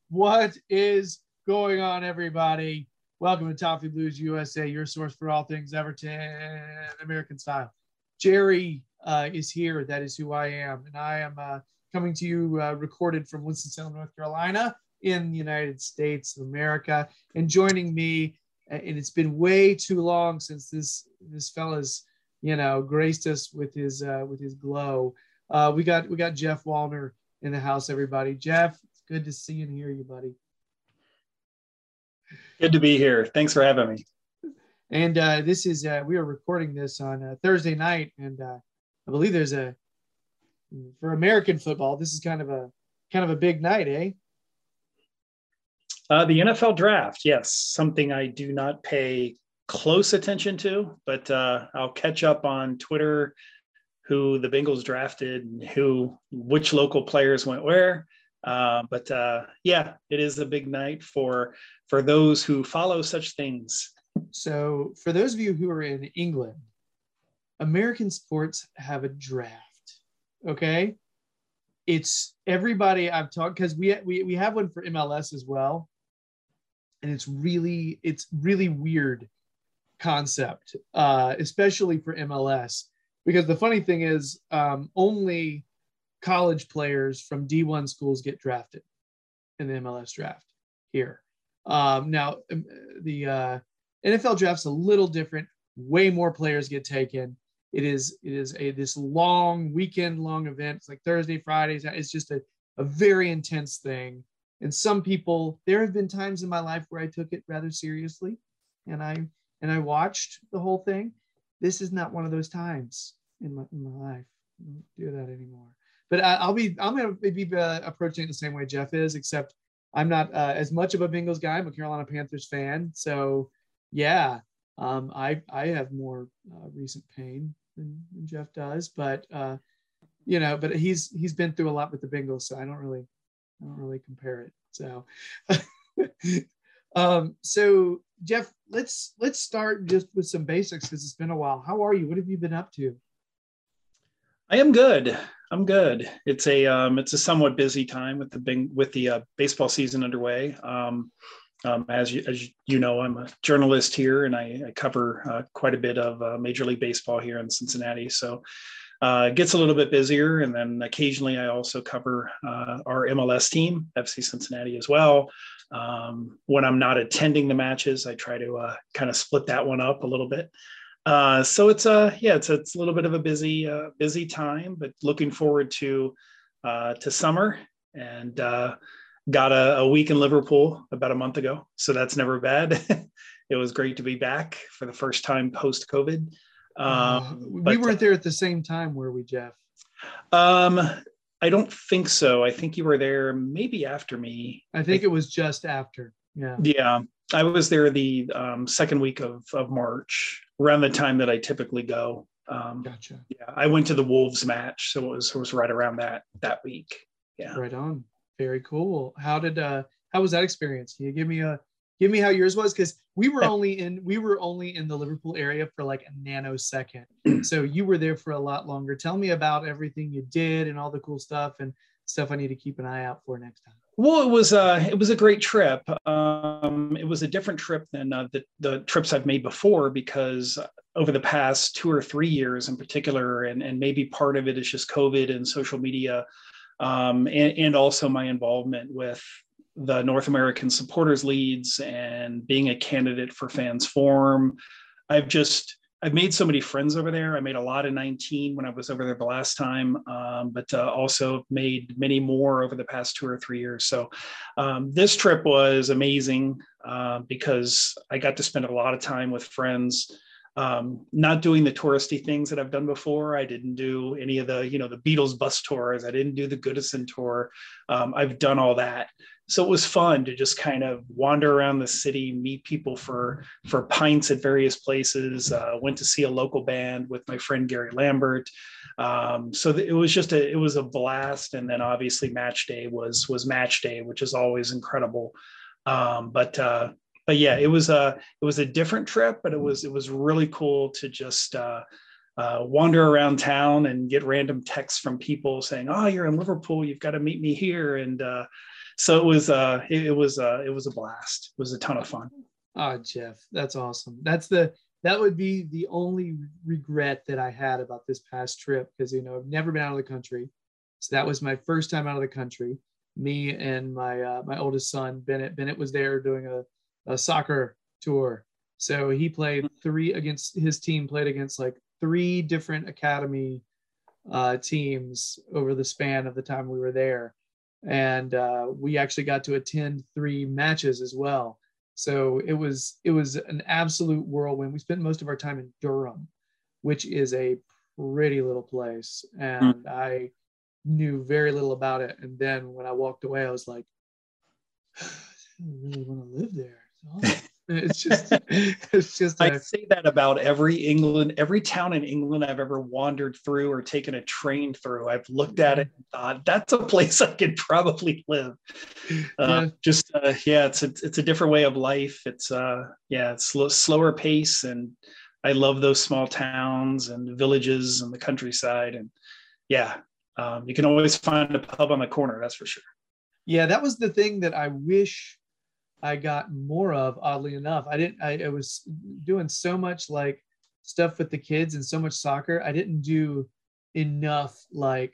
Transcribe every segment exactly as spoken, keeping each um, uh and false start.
What is going on, everybody? Welcome to Toffee Blues U S A, your source for all things Everton, American style. Jerry uh, is here. That is who I am. And I am uh, coming to you uh, recorded from Winston-Salem, North Carolina in the United States of America. And joining me, and it's been way too long since this this fella's, you know, graced us with his uh, with his glow. Uh, we got we got Jeff Wallner in the house, everybody. Jeff, it's good to see and hear you, buddy. Good to be here. Thanks for having me. And uh, this is uh, we are recording this on uh, Thursday night, and uh, I believe there's a for American football. This is kind of a kind of a big night, eh? Uh, the N F L draft, yes, something I do not pay close attention to, but uh, I'll catch up on Twitter who the Bengals drafted and who which local players went where. Uh, but uh, yeah, it is a big night for for those who follow such things. So for those of you who are in England, American sports have a draft. Okay, it's everybody I've talked because we we we have one for M L S as well, and it's really it's really weird concept, uh, especially for M L S. Because the funny thing is, um, only college players from D one schools get drafted in the M L S draft here. Um, now, the uh, N F L draft's a little different. Way more players get taken. It is it is a this long weekend-long event. It's like Thursday, Fridays. It's just a, a very intense thing. And some people, there have been times in my life where I took it rather seriously, and I and I watched the whole thing. This is not one of those times in my, in my life. I don't do that anymore. But I, I'll be, I'm going to be uh, approaching it the same way Jeff is, except I'm not uh, as much of a Bengals guy. I'm a Carolina Panthers fan. So yeah, um, I, I have more uh, recent pain than, than Jeff does, but uh, you know, but he's, he's been through a lot with the Bengals. So I don't really, I don't really compare it. So, um, so Jeff, let's let's start just with some basics because it's been a while. How are you? What have you been up to? I am good. I'm good. It's a um, it's a somewhat busy time with the big, with the uh, baseball season underway. Um, um, as you as you know, I'm a journalist here, and I, I cover uh, quite a bit of uh, Major League Baseball here in Cincinnati. So uh, it gets a little bit busier, and then occasionally I also cover uh, our M L S team, F C Cincinnati, as well. Um, when I'm not attending the matches, I try to uh, kind of split that one up a little bit. Uh, so it's a, yeah, it's a, it's a little bit of a busy, uh, busy time, but looking forward to, uh, to summer, and, uh, got a, a week in Liverpool about a month ago. So that's never bad. It was great to be back for the first time post COVID. Um, uh, we but, weren't there at the same time, were we, Jeff? Um, I don't think so. I think you were there maybe after me. I think I, it was just after. Yeah. Yeah. I was there the um, second week of, of March, around the time that I typically go. Um, gotcha. Yeah. I went to the Wolves match. So it was, it was right around that, that week. Yeah. Right on. Very cool. How did, uh, how was that experience? Can you give me a, give me how yours was? Cause we were only in, we were only in the Liverpool area for like a nanosecond. So you were there for a lot longer. Tell me about everything you did and all the cool stuff and stuff I need to keep an eye out for next time. Well, it was uh, it was a great trip. Um, it was a different trip than uh, the, the trips I've made before, because over the past two or three years in particular, and, and maybe part of it is just COVID and social media, um, and, and also my involvement with the North American Supporters Leads and being a candidate for Fans Forum. I've just I've made so many friends over there. I made a lot in nineteen when I was over there the last time, um, but uh, also made many more over the past two or three years. So um, this trip was amazing uh, because I got to spend a lot of time with friends, um, not doing the touristy things that I've done before. I didn't do any of the, you know, the Beatles bus tours. I didn't do the Goodison tour. Um, I've done all that. So it was fun to just kind of wander around the city, meet people for, for pints at various places. Uh, went to see a local band with my friend Gary Lambert. Um, so it was just a, it was a blast. And then obviously match day was, was match day, which is always incredible. Um, but, uh, but yeah, it was a, it was a different trip, but it was, it was really cool to just, uh, uh, wander around town and get random texts from people saying, "Oh, you're in Liverpool. You've got to meet me here." And uh, so it was, uh, it, it was, uh, it was a blast. It was a ton of fun. Oh, Jeff, that's awesome. That's the, that would be the only regret that I had about this past trip. Cause you know, I've never been out of the country. So that was my first time out of the country. Me and my, uh, my oldest son, Bennett, Bennett was there doing a, a soccer tour. So he played three against his team played against like three different academy uh, teams over the span of the time we were there. And uh, we actually got to attend three matches as well. So it was it was an absolute whirlwind. We spent most of our time in Durham, which is a pretty little place. And mm. I knew very little about it. And then when I walked away, I was like, I don't really want to live there. It's, it's just, it's just. I say that about every England, every town in England I've ever wandered through or taken a train through. I've looked at it and thought, that's a place I could probably live. Uh, yeah. Just, uh, yeah, it's a, it's a different way of life. It's, uh, yeah, it's slow, slower pace. And I love those small towns and villages and the countryside. And yeah, um, you can always find a pub on the corner, that's for sure. Yeah, that was the thing that I wish I got more of, oddly enough. I didn't, I, I was doing so much like stuff with the kids and so much soccer. I didn't do enough like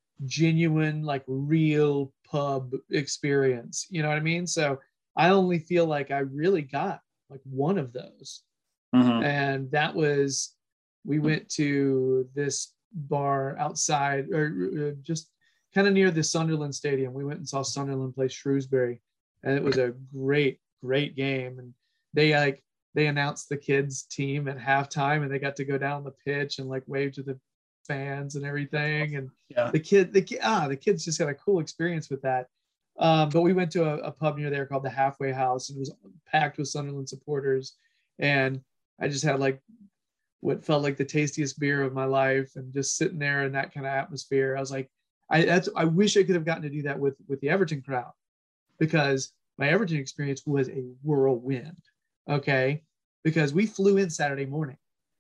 genuine, like real pub experience. You know what I mean? So I only feel like I really got like one of those. Mm-hmm. And that was, we went to this bar outside or just kind of near the Sunderland Stadium. We went and saw Sunderland play Shrewsbury. And it was a great, great game. And they like they announced the kids' team at halftime, and they got to go down the pitch and like wave to the fans and everything. And yeah. the kid, the ah, the kids just had a cool experience with that. Um, but we went to a, a pub near there called the Halfway House, and it was packed with Sunderland supporters. And I just had like what felt like the tastiest beer of my life, and just sitting there in that kind of atmosphere. I was like, I that's I wish I could have gotten to do that with with the Everton crowd. Because my Everton experience was a whirlwind, okay? Because we flew in Saturday morning,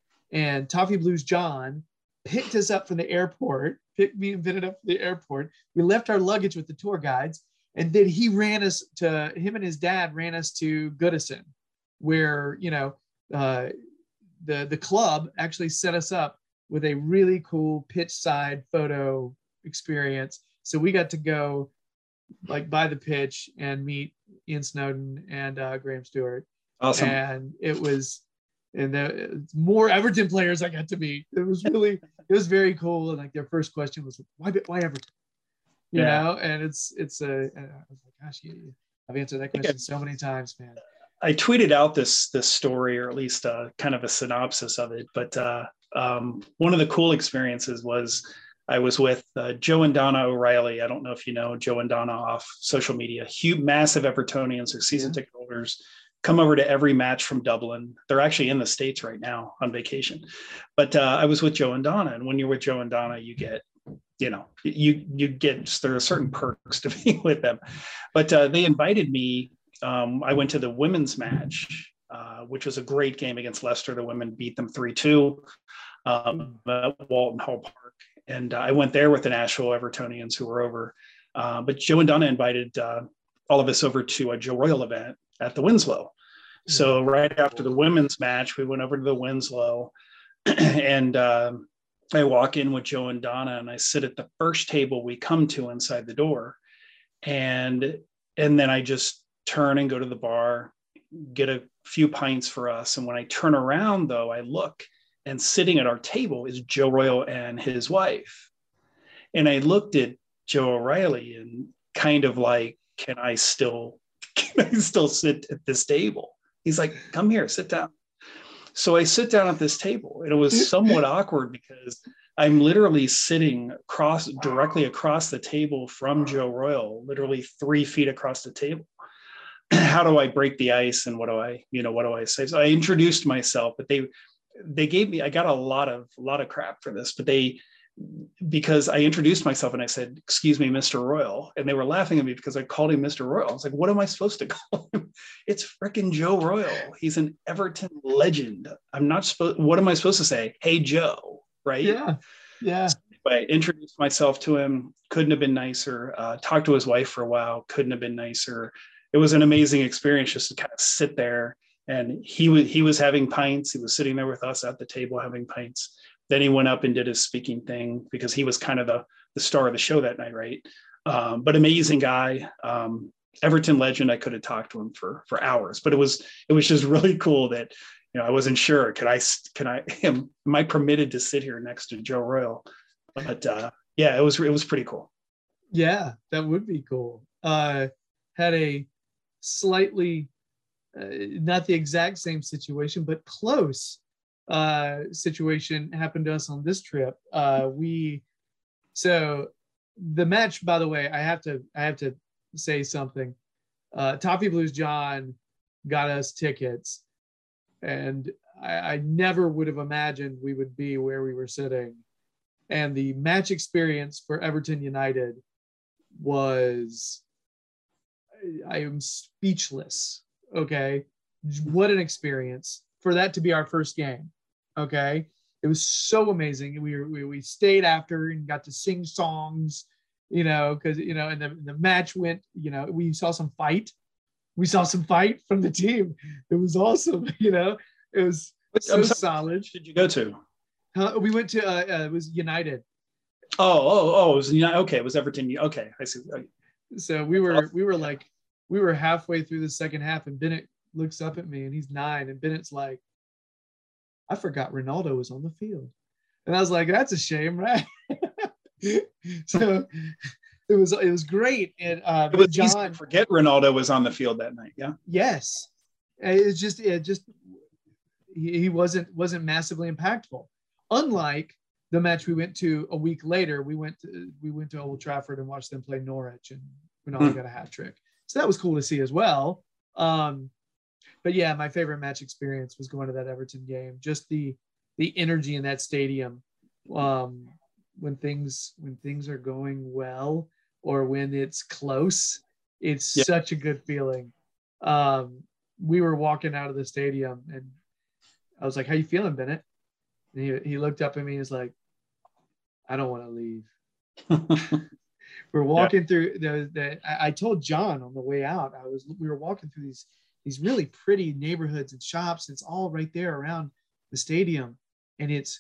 and Toffee Blues John picked us up from the airport, picked me and Bennett up from the airport. We left our luggage with the tour guides, and then he ran us to, him and his dad ran us to Goodison, where, you know, uh, the, the club actually set us up with a really cool pitch side photo experience. So we got to go like by the pitch and meet Ian Snowden and uh, Graham Stewart. Awesome. And it was, and the more Everton players I got to meet. It was really, it was very cool. And like their first question was, why, why Everton? You yeah. know, and it's, it's a, I was like, gosh, you, I've answered that question so many times, man. I tweeted out this, this story, or at least uh, kind of a synopsis of it. But uh, um, one of the cool experiences was, I was with uh, Joe and Donna O'Reilly. I don't know if you know Joe and Donna off social media. Huge, massive Evertonians or season yeah. ticket holders, come over to every match from Dublin. They're actually in the States right now on vacation. But uh, I was with Joe and Donna, and when you're with Joe and Donna, you get, you know, you you get there are certain perks to being with them. But uh, they invited me. Um, I went to the women's match, uh, which was a great game against Leicester. The women beat them three two um, at Walton Hall Park. And uh, I went there with the Nashville Evertonians who were over. Uh, but Joe and Donna invited uh, all of us over to a Joe Royle event at the Winslow. So right after the women's match, we went over to the Winslow. and uh, I walk in with Joe and Donna, and I sit at the first table we come to inside the door. And, and then I just turn and go to the bar, get a few pints for us. And when I turn around, though, I look, and sitting at our table is Joe Royle and his wife. And I looked at Joe O'Reilly and kind of like, can I still, can I still sit at this table? He's like, come here, sit down. So I sit down at this table, and it was somewhat awkward because I'm literally sitting across, directly across the table from Joe Royle, literally three feet across the table. How do I break the ice? And what do I, you know, what do I say? So I introduced myself, but they, they gave me, I got a lot of, a lot of crap for this, but they, because I introduced myself and I said, excuse me, Mister Royle. And they were laughing at me because I called him Mister Royle. I was like, what am I supposed to call him? It's frickin' Joe Royle. He's an Everton legend. I'm not supposed, what am I supposed to say? Hey, Joe. right? Yeah. Yeah. But I introduced myself to him. Couldn't have been nicer. Uh, talked to his wife for a while. Couldn't have been nicer. It was an amazing experience just to kind of sit there. And he was he was having pints. He was sitting there with us at the table having pints. Then he went up and did his speaking thing because he was kind of the the star of the show that night, right? Um, but amazing guy, um, Everton legend. I could have talked to him for for hours, but it was it was just really cool that, you know, I wasn't sure. Could I can I am, am I permitted to sit here next to Joe Royle? But uh, yeah, it was it was pretty cool. Yeah, that would be cool. Uh, had a slightly uh, not the exact same situation, but close uh, situation happened to us on this trip. Uh, we so the match, by the way, I have to I have to say something. Uh, Toffee Blues John got us tickets, and I, I never would have imagined we would be where we were sitting. And the match experience for Everton United was, I am speechless. Okay. What an experience for that to be our first game. Okay. It was so amazing. We were, we, we stayed after and got to sing songs, you know, cause you know, and the, the match went, you know, we saw some fight. We saw some fight from the team. It was awesome. You know, it was so I'm sorry, solid. Which did you go to? Uh, we went to, uh, uh, it was United. Oh, oh, oh, it was United. Okay. It was Everton. Okay. I see. So we were, we were like, we were halfway through the second half, and Bennett looks up at me and he's nine. And Bennett's like, I forgot Ronaldo was on the field. And I was like, that's a shame, right? So it was, it was great. And uh, it was John, easy to forget Ronaldo was on the field that night. Yeah. Yes. It's just, it just, he, he wasn't, wasn't massively impactful. Unlike the match we went to a week later, we went to, we went to Old Trafford and watched them play Norwich, and Ronaldo hmm. got a hat trick. So that was cool to see as well. Um, but yeah, my favorite match experience was going to that Everton game. Just the the energy in that stadium, um, when things when things are going well or when it's close, it's yeah. such a good feeling. Um, we were walking out of the stadium, and I was like, "How you feeling, Bennett?" And he, he looked up at me and was like, I don't want to leave. We're walking yeah. through the, the I, I told John on the way out, I was, we were walking through these, these really pretty neighborhoods and shops. It's all right there around the stadium. And it's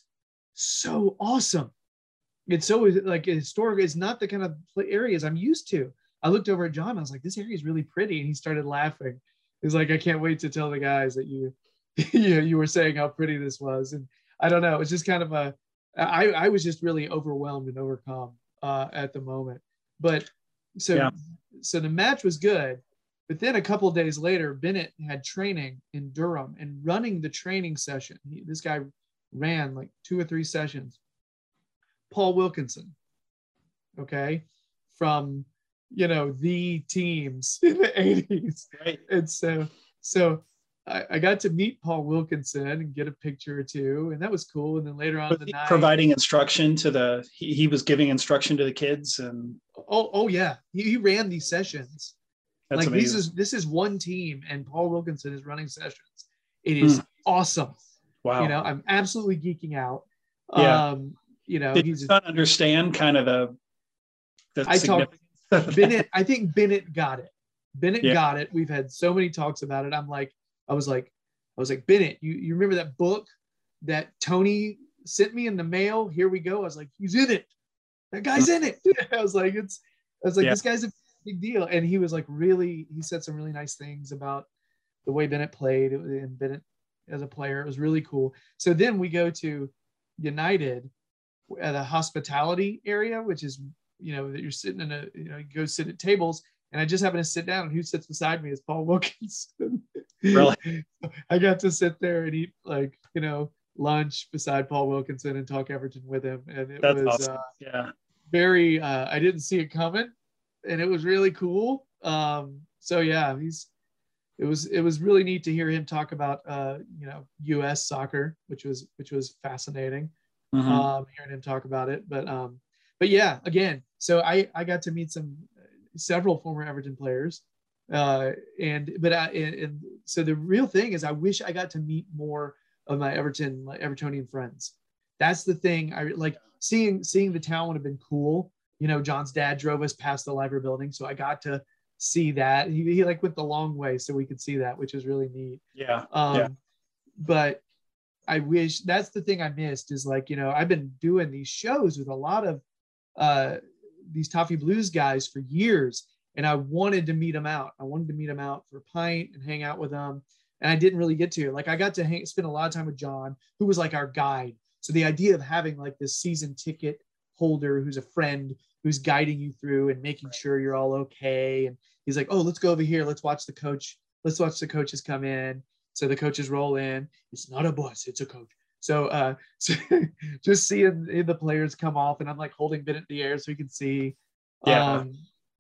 so awesome. It's so like historic. It's not the kind of areas I'm used to. I looked over at John. I was like, this area is really pretty. And he started laughing. He's like, I can't wait to tell the guys that you, you, you were saying how pretty this was. And I don't know. It's just kind of a, I, I was just really overwhelmed and overcome uh, at the moment. But so, yeah. so the match was good. But then a couple of days later, Bennett had training in Durham, and running the training session. He, this guy ran like two or three sessions. Paul Wilkinson, okay, from, you know, the teams in the eighties. Right. And so, so I, I got to meet Paul Wilkinson and get a picture or two, and that was cool. And then later on the night, providing instruction to the, he, he was giving instruction to the kids, and oh, oh yeah, he, he ran these sessions. That's like amazing. this is this is one team, and Paul Wilkinson is running sessions. It is mm. awesome. Wow. You know, I'm absolutely geeking out. Yeah. Um, you know, Did he's you not understand kind of the, the I talked Bennett. I think Bennett got it. Bennett yeah. got it. We've had so many talks about it. I'm like, I was like, I was like, Bennett, you, you remember that book that Tony sent me in the mail? Here we go. I was like, he's in it. That guy's in it. I was like, it's, I was like, yeah. this guy's a big deal. And he was like, really, he said some really nice things about the way Bennett played, and Bennett as a player. It was really cool. So then we go to United at a hospitality area, which is, you know, that you're sitting in a, you know, you go sit at tables. And I just happened to sit down, and who sits beside me is Paul Wilkinson. Really? I got to sit there and eat, like, you know, lunch beside Paul Wilkinson and talk Everton with him. And it That's was awesome. uh, yeah. very, uh, I didn't see it coming, and it was really cool. Um, so yeah, he's, it was, it was really neat to hear him talk about, uh, you know, U S soccer, which was, which was fascinating. Mm-hmm. Um, hearing him talk about it, but, um, but yeah, again, so I, I got to meet some, several former Everton players. Uh, and, but I, and, and so the real thing is I wish I got to meet more of my Everton, like Evertonian friends. That's the thing. I like seeing seeing the town would have been cool. You know, John's dad drove us past the library building, so I got to see that. He, he like went the long way so we could see that, which is really neat. Yeah. Um, yeah. But I wish that's the thing I missed is like, you know, I've been doing these shows with a lot of uh, these Toffee Blues guys for years, and I wanted to meet them out. I wanted to meet them out for a pint and hang out with them. And I didn't really get to. Like, I got to hang, spend a lot of time with John, who was like our guide. So the idea of having like this season ticket holder who's a friend who's guiding you through and making right. sure you're all okay. And he's like, oh, let's go over here. Let's watch the coach. Let's watch the coaches come in. So the coaches roll in. It's not a bus, it's a coach. So, uh, so just seeing the players come off, and I'm like holding Bennett in the air so you can see. Yeah. Um,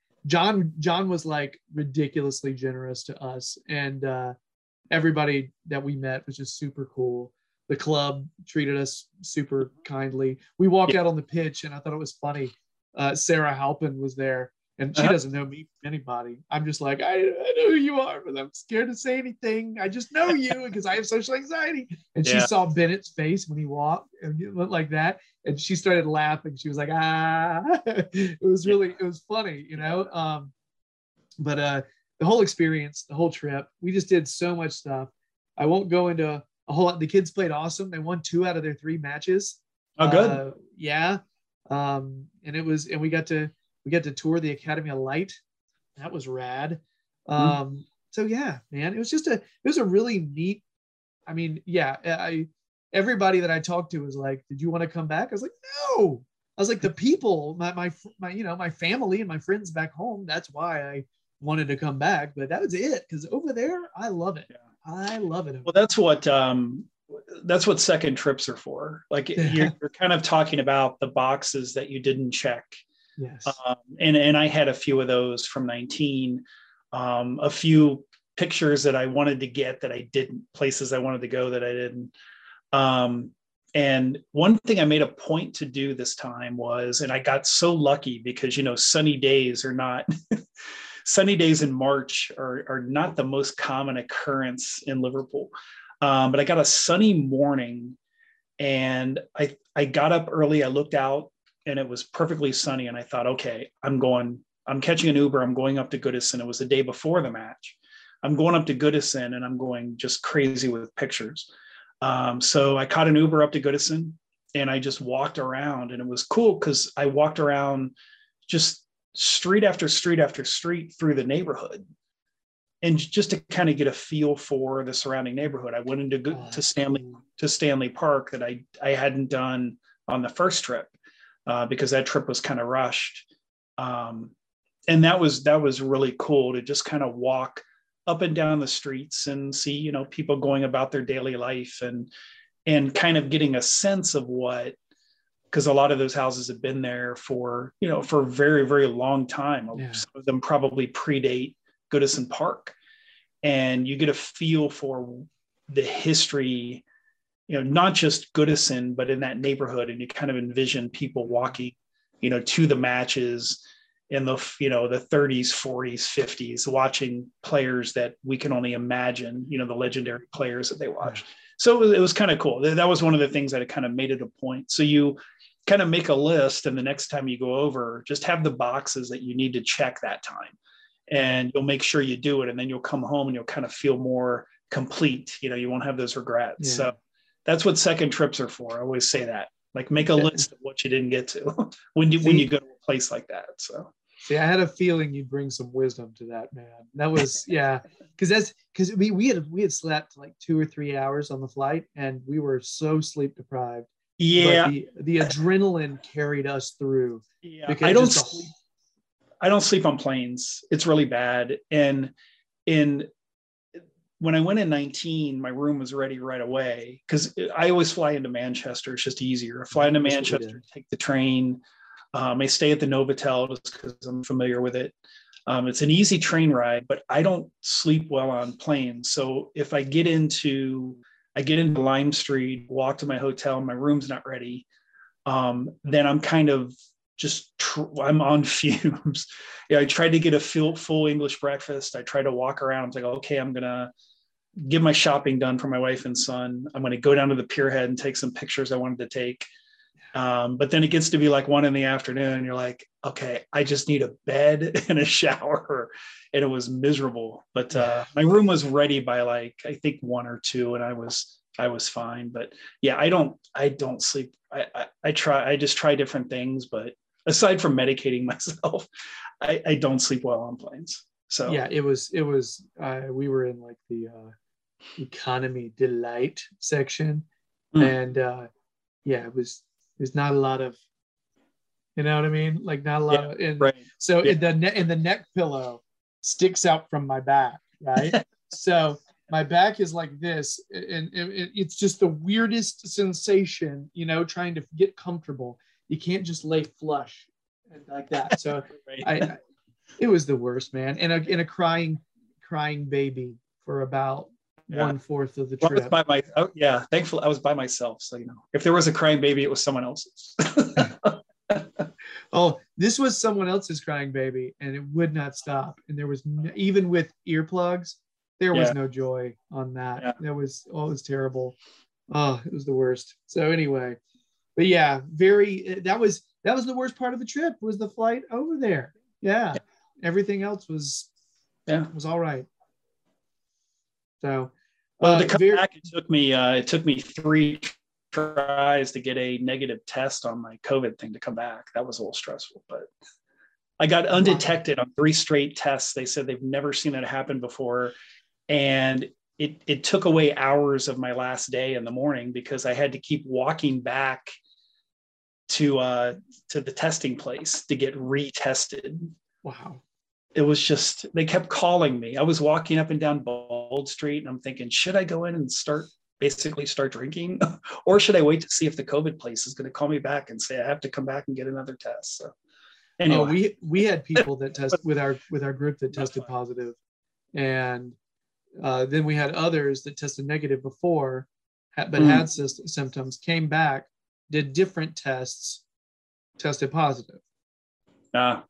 John, John was like ridiculously generous to us, and uh, everybody that we met was just super cool. The club treated us super kindly. We walked yeah. out on the pitch, and I thought it was funny. Uh, Sarah Halpin was there, and she uh-huh. doesn't know me from anybody. I'm just like, I, I know who you are, but I'm scared to say anything. I just know you because I have social anxiety. And yeah. she saw Bennett's face when he walked and it went like that. And she started laughing. She was like, ah, it was really, it was funny, you know? Um, but uh, the whole experience, the whole trip, we just did so much stuff. I won't go into a whole lot. The kids played awesome. They won two out of their three matches. Oh, good. Uh, yeah. Um, and it was, and we got to, we got to tour the Academy of Light. That was rad. Um, mm-hmm. So yeah, man, it was just a, it was a really neat, I mean, yeah, I, everybody that I talked to was like, did you want to come back? I was like, no. I was like, the people, my, my, my, you know, my family and my friends back home. That's why I wanted to come back, but that was it. Cause over there, I love it. Yeah. I love it. Well, that's what, um, that's what second trips are for. Like you're, you're kind of talking about the boxes that you didn't check. Yes. Um, and, and I had a few of those from nineteen, um, a few pictures that I wanted to get that I didn't, places I wanted to go that I didn't. Um, and one thing I made a point to do this time was, and I got so lucky because, you know, sunny days are not, sunny days in March are, are not the most common occurrence in Liverpool. Um, but I got a sunny morning and I, I got up early. I looked out and it was perfectly sunny. And I thought, okay, I'm going, I'm catching an Uber. I'm going up to Goodison. It was the day before the match. I'm going up to Goodison and I'm going just crazy with pictures. Um, so I caught an Uber up to Goodison and I just walked around, and it was cool because I walked around just street after street after street through the neighborhood. And just to kind of get a feel for the surrounding neighborhood, I went into oh, to Stanley cool. to Stanley Park that I I hadn't done on the first trip uh, because that trip was kind of rushed, um, and that was that was really cool to just kind of walk up and down the streets and see, you know, people going about their daily life and and kind of getting a sense of what, because a lot of those houses have been there for, you know, for a very very long time. Yeah. Some of them probably predate Goodison Park, and you get a feel for the history, you know, not just Goodison, but in that neighborhood. And you kind of envision people walking, you know, to the matches in the, you know, the thirties, forties, fifties, watching players that we can only imagine, you know, the legendary players that they watched. So it was, it was kind of cool. That was one of the things that I kind of made it a point. So you kind of make a list, and the next time you go over, just have the boxes that you need to check that time. And you'll make sure you do it. And then you'll come home and you'll kind of feel more complete. You know, you won't have those regrets. Yeah. So that's what second trips are for. I always say that, like, make a list of what you didn't get to when you, see, when you go to a place like that. So, see, I had a feeling you'd bring some wisdom to that, man. That was, yeah. Cause that's, cause we, we had, we had slept like two or three hours on the flight, and we were so sleep deprived. Yeah. But the, the adrenaline carried us through. Yeah. I don't sleep. I don't sleep on planes. It's really bad. And in when I went in nineteen, my room was ready right away because I always fly into Manchester. It's just easier. I fly into Manchester, take the train. Um, I stay at the Novotel just because I'm familiar with it. Um, it's an easy train ride, but I don't sleep well on planes. So if I get into, I get into Lime Street, walk to my hotel, my room's not ready, um, then I'm kind of just tr- I'm on fumes. Yeah, I tried to get a full, full English breakfast. I tried to walk around. I was like, okay, I'm gonna get my shopping done for my wife and son. I'm going to go down to the pier head and take some pictures I wanted to take. Um, but then it gets to be like one in the afternoon and you're like, okay, I just need a bed and a shower. And it was miserable, but uh, my room was ready by like, I think one or two. And I was, I was fine. But yeah, I don't, I don't sleep. I, I, I try, I just try different things, but aside from medicating myself, I, I don't sleep well on planes. So yeah, it was, it was, uh, we were in like the uh, economy delight section. Mm. And uh, yeah, it was, there's not a lot of, you know what I mean? Like not a lot yeah, of, and right. so yeah. in the ne- in the neck pillow sticks out from my back, right? So my back is like this, and it, it's just the weirdest sensation, you know, trying to get comfortable. You can't just lay flush and like that. So right. I, I, it was the worst, man. And a, and a crying, crying baby for about yeah. one fourth of the well, trip. I was by my, oh, yeah, thankfully I was by myself. So, you know, if there was a crying baby, it was someone else's. Oh, this was someone else's crying baby, and it would not stop. And there was no, even with earplugs, there was yeah. no joy on that. Yeah. That was oh, it was terrible. Oh, it was the worst. So anyway, but yeah, very. That was that was the worst part of the trip was the flight over there. Yeah, yeah. Everything else was yeah was all right. So well, uh, to come very, back, it took me uh, it took me three tries to get a negative test on my COVID thing to come back. That was a little stressful, but I got undetected on three straight tests. They said they've never seen that happen before. And it, it took away hours of my last day in the morning because I had to keep walking back to, uh, to the testing place to get retested. Wow. It was just, they kept calling me. I was walking up and down Bold Street and I'm thinking, should I go in and start basically start drinking or should I wait to see if the COVID place is going to call me back and say I have to come back and get another test? So anyway. Oh, we we had people that test with our with our group that tested positive, and uh, then we had others that tested negative before but mm. had symptoms, came back, did different tests, tested positive. Ah.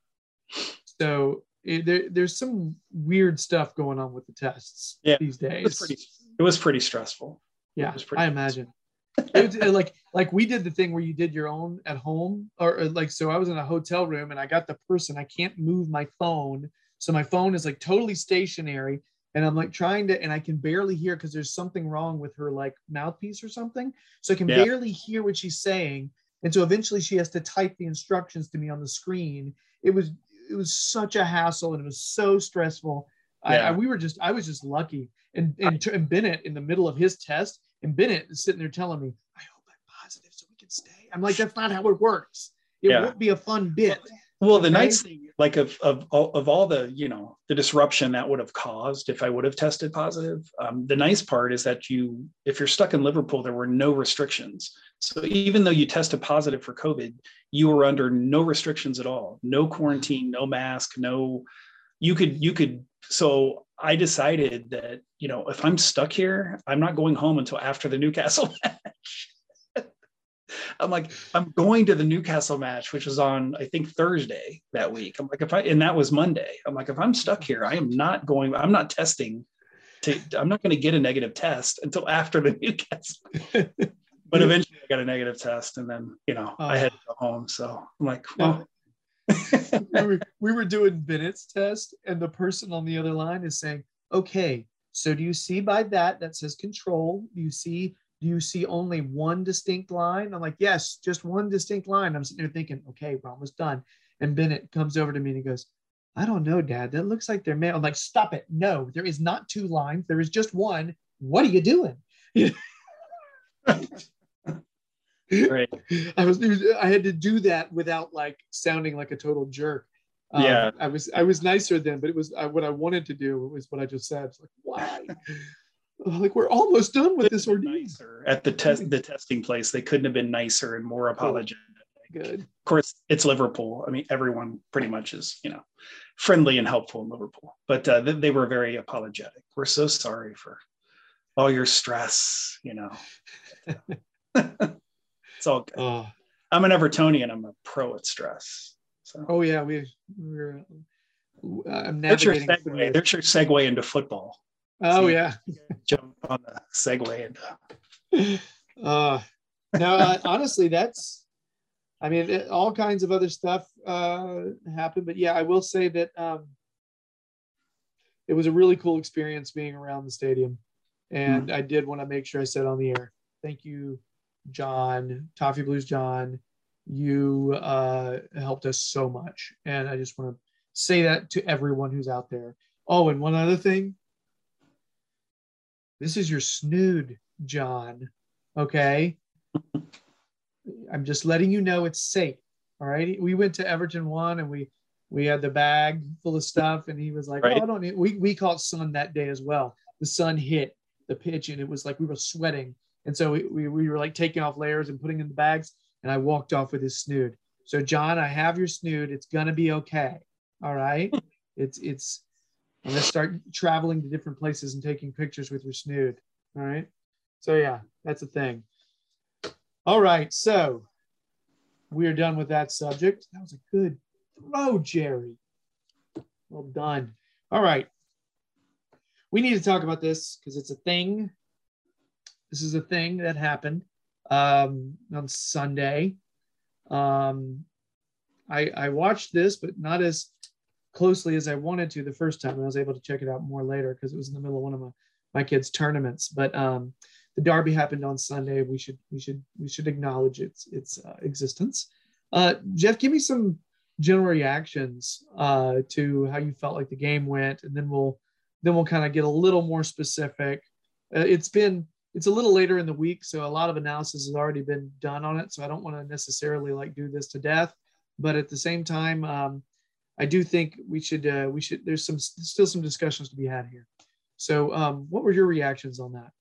So it, there, there's some weird stuff going on with the tests yeah, these days. It was pretty, it was pretty stressful. Yeah, I imagine. It was like like we did the thing where you did your own at home, or, or like so I was in a hotel room and I got the person. I can't move my phone, so my phone is like totally stationary, and I'm like trying to, and I can barely hear because there's something wrong with her like mouthpiece or something, so I can yeah. barely hear what she's saying, and so eventually she has to type the instructions to me on the screen. It was it was such a hassle and it was so stressful. Yeah. I, I we were just I was just lucky. And, and and Bennett in the middle of his test, and Bennett is sitting there telling me, "I hope I'm positive so we can stay." I'm like, "That's not how it works. It yeah. won't be a fun bit." Well, okay? The nice thing, like of of of all the you know the disruption that would have caused if I would have tested positive, um, the nice part is that you, if you're stuck in Liverpool, there were no restrictions. So even though you tested positive for COVID, you were under no restrictions at all, no quarantine, no mask, no. You could you could. So I decided that, you know, if I'm stuck here, I'm not going home until after the Newcastle match. I'm like, I'm going to the Newcastle match, which was on, I think, Thursday that week. I'm like, if I, and that was Monday. I'm like, if I'm stuck here, I am not going, I'm not testing to, I'm not going to get a negative test until after the Newcastle. But eventually I got a negative test and then, you know, oh. I had to go home. So I'm like, well, we, were, we were doing Bennett's test and the person on the other line is saying, okay, so do you see by that that says control, do you see do you see only one distinct line? I'm like, yes, just one distinct line. I'm sitting there thinking, okay, we're almost done. And Bennett comes over to me and he goes, I don't know, Dad, that looks like they're male. I'm like, stop it. No, there is not two lines, there is just one. What are you doing? Right. I was I had to do that without like sounding like a total jerk. Um, yeah. I was I was nicer then, but it was I, what I wanted to do was what I just said. It's like, why? Like, we're almost done with this ordeal. Nicer at the test the testing place. They couldn't have been nicer and more apologetic. Good. Of course, it's Liverpool. I mean, everyone pretty much is, you know, friendly and helpful in Liverpool. But uh, they, they were very apologetic. We're so sorry for all your stress, you know. It's all good. Oh. I'm an Evertonian. I'm a pro at stress. So. Oh yeah, we we're. Uh, I'm navigating. There's your segue. There's your segue into football. Oh, See, yeah. jump on the segue. And, uh, no, uh, honestly, that's, I mean, it, all kinds of other stuff uh, happened. But yeah, I will say that um, it was a really cool experience being around the stadium. And mm. I did want to make sure I said on the air, thank you, John, Toffee Blues John. You uh, helped us so much. And I just want to say that to everyone who's out there. Oh, and one other thing. This is your snood, John. Okay. I'm just letting you know it's safe. All right. We went to Everton one and we we had the bag full of stuff, and he was like, Right. oh, I don't need we we caught sun that day as well. The sun hit the pitch and it was like we were sweating. And so we, we, we were like taking off layers and putting in the bags, and I walked off with his snood. So John, I have your snood. It's gonna be okay. All right. It's it's I'm gonna start traveling to different places and taking pictures with your snood. All right. So yeah, that's a thing. All right, so we are done with that subject. That was a good throw, Jerry. Well done. All right. We need to talk about this because it's a thing. This is a thing that happened um, on Sunday. Um, I, I watched this, but not as closely as I wanted to the first time. I was able to check it out more later because it was in the middle of one of my, my kids' tournaments. But um, the derby happened on Sunday. We should we should we should acknowledge its its uh, existence. Uh, Jeff, give me some general reactions uh, to how you felt like the game went, and then we'll then we'll kind of get a little more specific. Uh, it's been it's a little later in the week, so a lot of analysis has already been done on it. So I don't want to necessarily like do this to death, but at the same time, um, I do think we should uh, we should. There's some still some discussions to be had here. So, um, what were your reactions on that?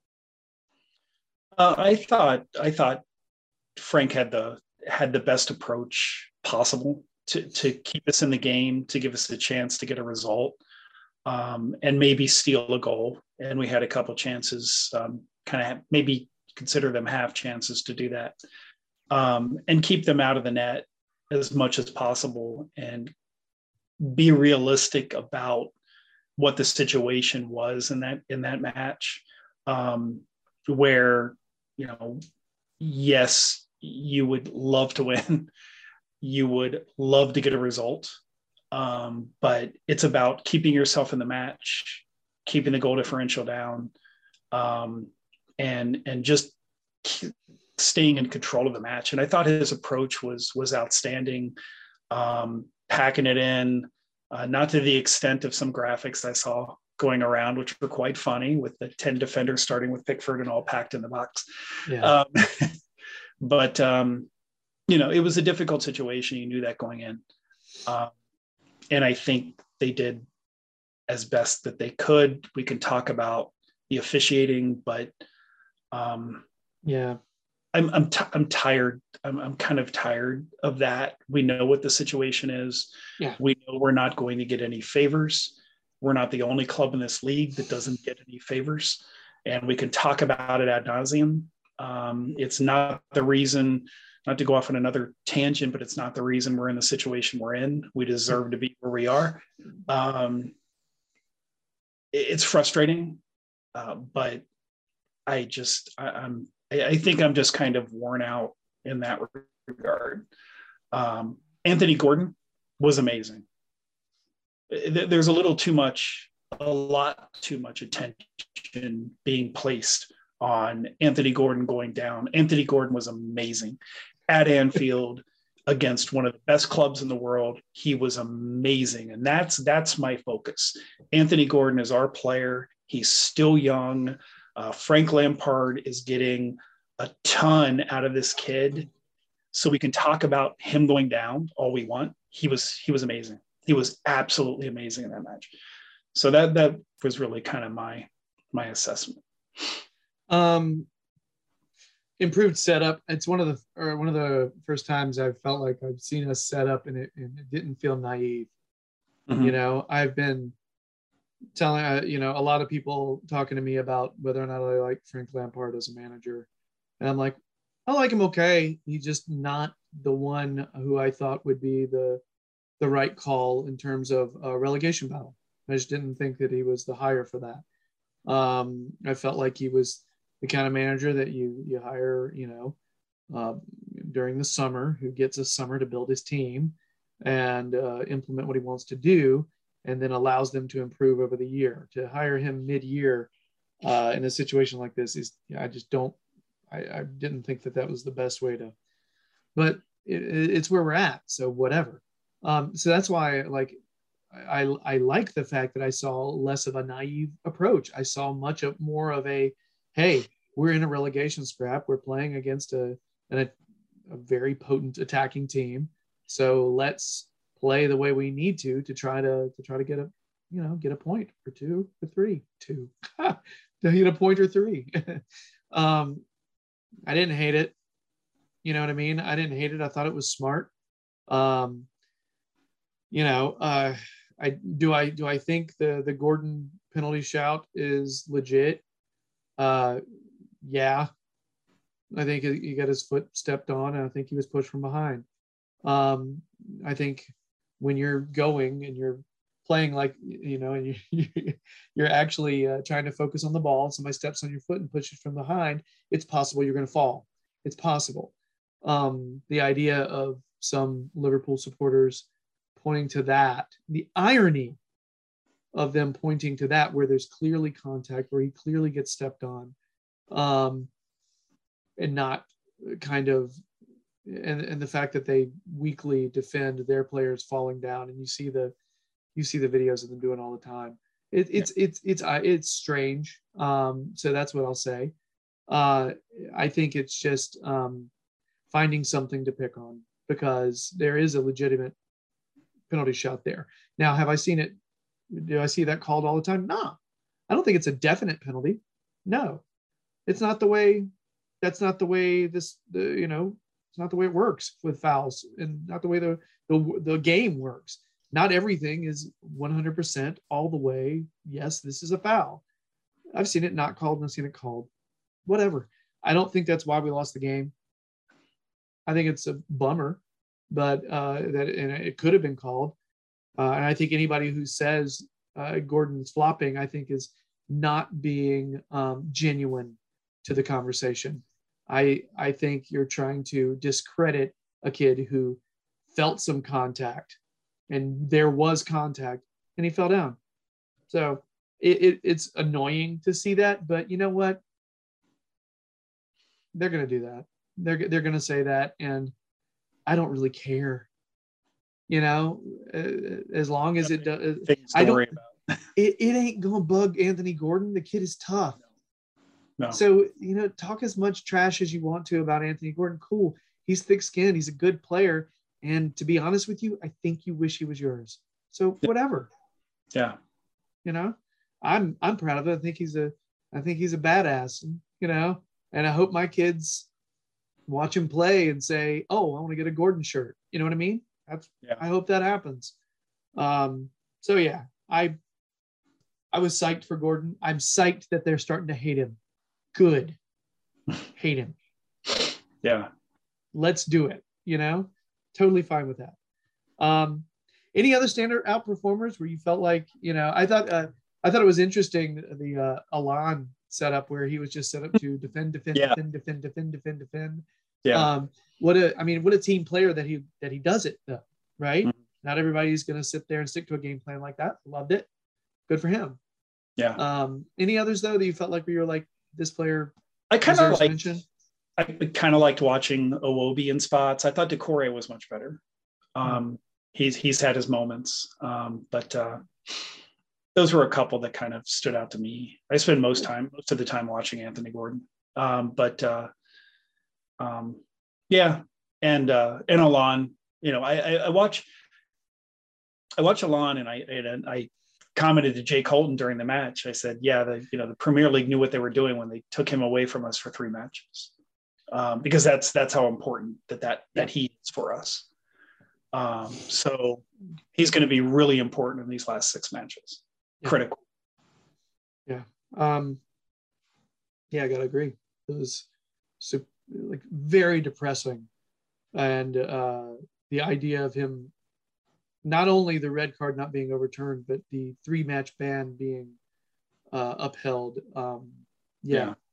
Uh, I thought I thought Frank had the had the best approach possible to to keep us in the game, to give us a chance to get a result, um, and maybe steal a goal. And we had a couple chances, um, kind of maybe consider them half chances to do that, um, and keep them out of the net as much as possible, and be realistic about what the situation was in that in that match, um, where, you know, yes, you would love to win. You would love to get a result. Um, but it's about keeping yourself in the match, keeping the goal differential down, um, and and just staying in control of the match. And I thought his approach was was outstanding, um, packing it in, uh, not to the extent of some graphics I saw going around, which were quite funny, with the ten defenders starting with Pickford and all packed in the box. Yeah. Um, but, um, you know, it was a difficult situation. You knew that going in. Um, and I think they did as best that they could. We can talk about the officiating, but um, yeah, I'm, I'm, t- I'm tired. I'm, I'm kind of tired of that. We know what the situation is. Yeah. We know we're not going to get any favors. We're not the only club in this league that doesn't get any favors, and we can talk about it ad nauseum. Um, it's not the reason, not to go off on another tangent, but it's not the reason we're in the situation we're in. We deserve to be where we are. Um, it, it's frustrating, uh, but I just, I, I'm, I, I think I'm just kind of worn out in that regard. Um, Anthony Gordon was amazing. There's a little too much, a lot too much attention being placed on Anthony Gordon going down. Anthony Gordon was amazing at Anfield against one of the best clubs in the world. He was amazing. And that's, that's my focus. Anthony Gordon is our player. He's still young. Uh, Frank Lampard is getting a ton out of this kid. So we can talk about him going down all we want. He was, he was amazing. He was absolutely amazing in that match. So that, that was really kind of my, my assessment. Um, improved setup. It's one of the, or one of the first times I've felt like I've seen us set up and it, and it didn't feel naive. Mm-hmm. You know, I've been telling, uh, you know, a lot of people talking to me about whether or not I like Frank Lampard as a manager. And I'm like, I like him okay. He's just not the one who I thought would be the, the right call in terms of a relegation battle. I just didn't think that he was the hire for that. Um, I felt like he was the kind of manager that you you hire, you know, uh, during the summer, who gets a summer to build his team and uh, implement what he wants to do, and then allows them to improve over the year. To hire him mid-year uh, in a situation like this is, I just don't, I, I didn't think that that was the best way to, but it, it's where we're at. So whatever. Um, so that's why, like, I, I like the fact that I saw less of a naive approach. I saw much of more of a, hey, we're in a relegation scrap. We're playing against a, a, a very potent attacking team. So let's play the way we need to to try to to try to get a, you know, get a point or two or three, two, to get a point or three. um, I didn't hate it. You know what I mean? I didn't hate it. I thought it was smart. Um, you know, uh, I do I do I think the the Gordon penalty shout is legit? Uh, yeah, I think he got his foot stepped on, and I think he was pushed from behind. Um, I think when you're going and you're playing like, you know, and you, you're actually uh, trying to focus on the ball, and somebody steps on your foot and pushes from behind, it's possible you're going to fall. It's possible. Um, the idea of some Liverpool supporters pointing to that, the irony of them pointing to that, where there's clearly contact, where he clearly gets stepped on, um, and not kind of, and, and the fact that they weekly defend their players falling down, and you see the you see the videos of them doing all the time. It, it's, yeah. it's it's it's it's strange. Um, so that's what I'll say. Uh, I think it's just um, finding something to pick on, because there is a legitimate penalty shot there. Now, have I seen it? Do I see that called all the time? No, I don't think it's a definite penalty. No, it's not the way. That's not the way this. The you know, it's not the way it works with fouls, and not the way the the, the game works. Not everything is one hundred percent all the way. Yes, this is a foul. I've seen it not called, and I've seen it called. Whatever. I don't think that's why we lost the game. I think it's a bummer, but uh, that and it could have been called. Uh, and I think anybody who says uh, Gordon's flopping, I think, is not being um, genuine to the conversation. I I think you're trying to discredit a kid who felt some contact, and there was contact, and he fell down. So it, it, it's annoying to see that, but you know what? They're going to do that. They're they're going to say that, and I don't really care. You know, as long as it does, I don't. It, it ain't going to bug Anthony Gordon. The kid is tough. No. So, you know, talk as much trash as you want to about Anthony Gordon. Cool. He's thick-skinned. He's a good player. And to be honest with you, I think you wish he was yours. So whatever. Yeah. You know, I'm I'm proud of it. I think he's a I think he's a badass. You know, and I hope my kids watch him play and say, "Oh, I want to get a Gordon shirt." You know what I mean? That's yeah. I hope that happens. Um, so yeah, I I was psyched for Gordon. I'm psyched that they're starting to hate him. Good. Hate him. Yeah. Let's do it. You know, totally fine with that. Um, any other standard out performers where you felt like, you know, I thought uh, I thought it was interesting, the uh, Alon setup where he was just set up to defend, defend, yeah. defend, defend, defend, defend, defend. Yeah. Um, what a, I mean, what a team player that he that he does it though, right? Mm-hmm. Not everybody's going to sit there and stick to a game plan like that. Loved it. Good for him. Yeah. Um, any others though that you felt like where you're like, this player? I kind of like. I kind of liked watching Iwobi in spots. I thought Decore was much better. Um, mm-hmm. He's he's had his moments, um, but uh, those were a couple that kind of stood out to me. I spend most time most of the time watching Anthony Gordon, um, but uh, um, yeah, and uh, and Alon. You know, I, I, I watch I watch Alon, and I and I commented to Jay Colton during the match. I said, yeah, the you know the Premier League knew what they were doing when they took him away from us for three matches, um, because that's that's how important that that that he is for us. Um, so he's going to be really important in these last six matches. Yeah. Critical. Yeah. Um, yeah, I gotta agree. It was super, like very depressing. And uh, the idea of him, not only the red card not being overturned, but the three match ban being uh, upheld. Um, yeah. Yeah.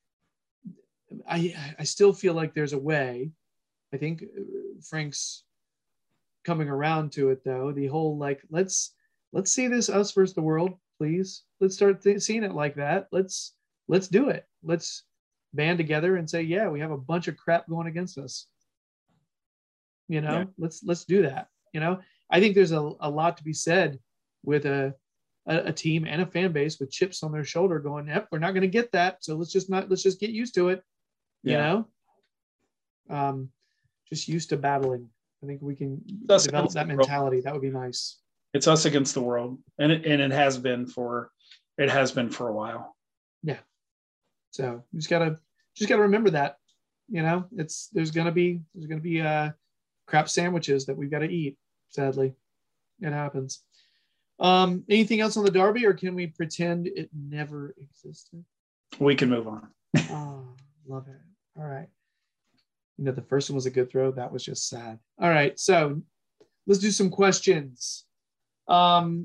I I still feel like there's a way. I think Frank's coming around to it though. The whole like let's let's see this us versus the world, please. Let's start th- seeing it like that. Let's let's do it. Let's band together and say, yeah, we have a bunch of crap going against us. You know, yeah. let's let's do that. You know, I think there's a, a lot to be said with a, a a team and a fan base with chips on their shoulder going, yep, we're not going to get that. So let's just not let's just get used to it. You yeah. know, um, just used to battling. I think we can develop that mentality. That would be nice. It's us against the world, and it, and it has been for it has been for a while. Yeah. So you just gotta just gotta remember that. You know, it's there's gonna be there's gonna be uh, crap sandwiches that we've got to eat. Sadly, it happens. Um, anything else on the Derby, or can we pretend it never existed? We can move on. Oh, love it. All right. You know, the first one was a good throw. That was just sad. All right. So let's do some questions. Um,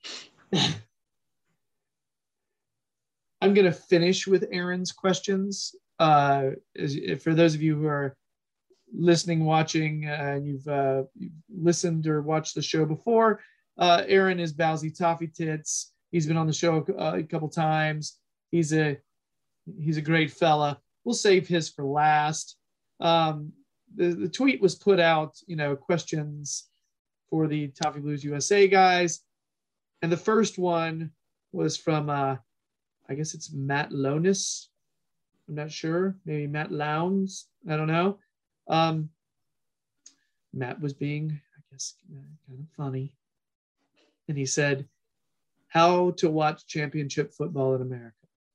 I'm going to finish with Aaron's questions. Uh, for those of you who are listening, watching, uh, and you've, uh, you've listened or watched the show before, uh, Aaron is Bowsy Toffee Tits. He's been on the show uh, a couple times. He's a he's a great fella. We'll save his for last. Um, the, the tweet was put out, you know, questions for the Toffee Blues U S A guys. And the first one was from, uh, I guess it's Matt Lonis. I'm not sure. Maybe Matt Lowndes. I don't know. Um, Matt was being, I guess, kind of funny. And he said, how to watch championship football in America.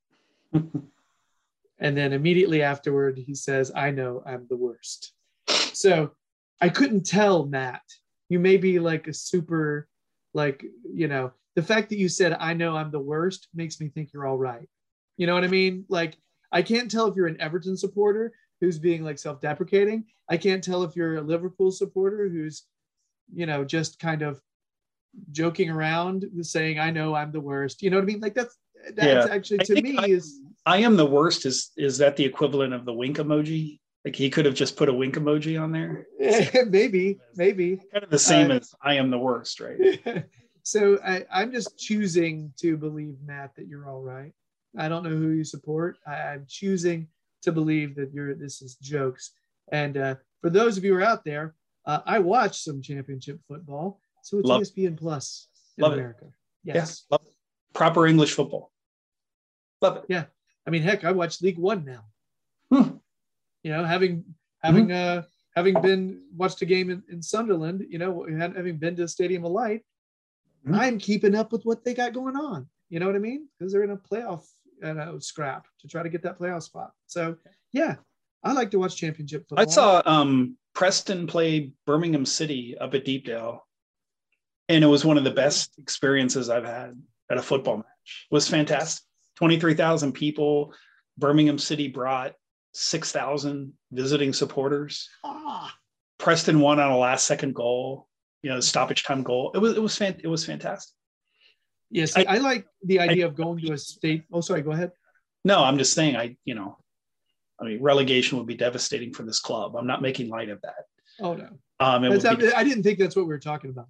And then immediately afterward, he says, I know I'm the worst. So I couldn't tell, Matt. You may be like a super, like, you know, the fact that you said, I know I'm the worst makes me think you're all right. You know what I mean? Like, I can't tell if you're an Everton supporter who's being like self-deprecating. I can't tell if you're a Liverpool supporter who's, you know, just kind of joking around saying, I know I'm the worst. You know what I mean? Like that's, that's yeah. actually to me I, is I am the worst is is that the equivalent of the wink emoji? Like he could have just put a wink emoji on there. maybe maybe kind of the same uh, as I am the worst, right? So I, I'm just choosing to believe, Matt, that you're all right. I don't know who you support. I, I'm choosing to believe that you're this is jokes. And uh, for those of you who are out there, uh, I watch some championship football, so it's love. E S P N Plus in love America. It. Yes, yeah, love it. Proper English football. Love it. Yeah. I mean, heck, I watch League One now. Hmm. You know, having having mm-hmm. uh having been watched a game in, in Sunderland, you know, having been to Stadium of Light, mm-hmm. I'm keeping up with what they got going on. You know what I mean? Because they're in a playoff uh, scrap to try to get that playoff spot. So yeah, I like to watch championship football. I saw um Preston play Birmingham City up at Deepdale, and it was one of the best experiences I've had at a football match. It was fantastic. twenty-three thousand people. Birmingham City brought six thousand visiting supporters. Ah. Preston won on a last second goal, you know, stoppage time goal. It was, it was, fan, it was fantastic. Yes. I, I like the idea I, of going to a state. Oh, sorry, go ahead. No, I'm just saying, I, you know, I mean, relegation would be devastating for this club. I'm not making light of that. Oh no. Um, it would be, I didn't think that's what we were talking about.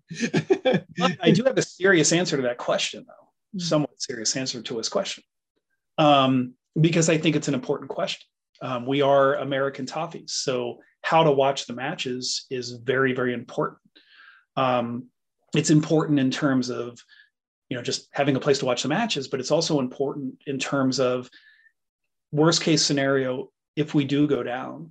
I do have a serious answer to that question though. Somewhat serious answer to his question. Um, because I think it's an important question. Um, we are American Toffees, so how to watch the matches is very, very important. Um, it's important in terms of, you know, just having a place to watch the matches, but it's also important in terms of worst case scenario, if we do go down,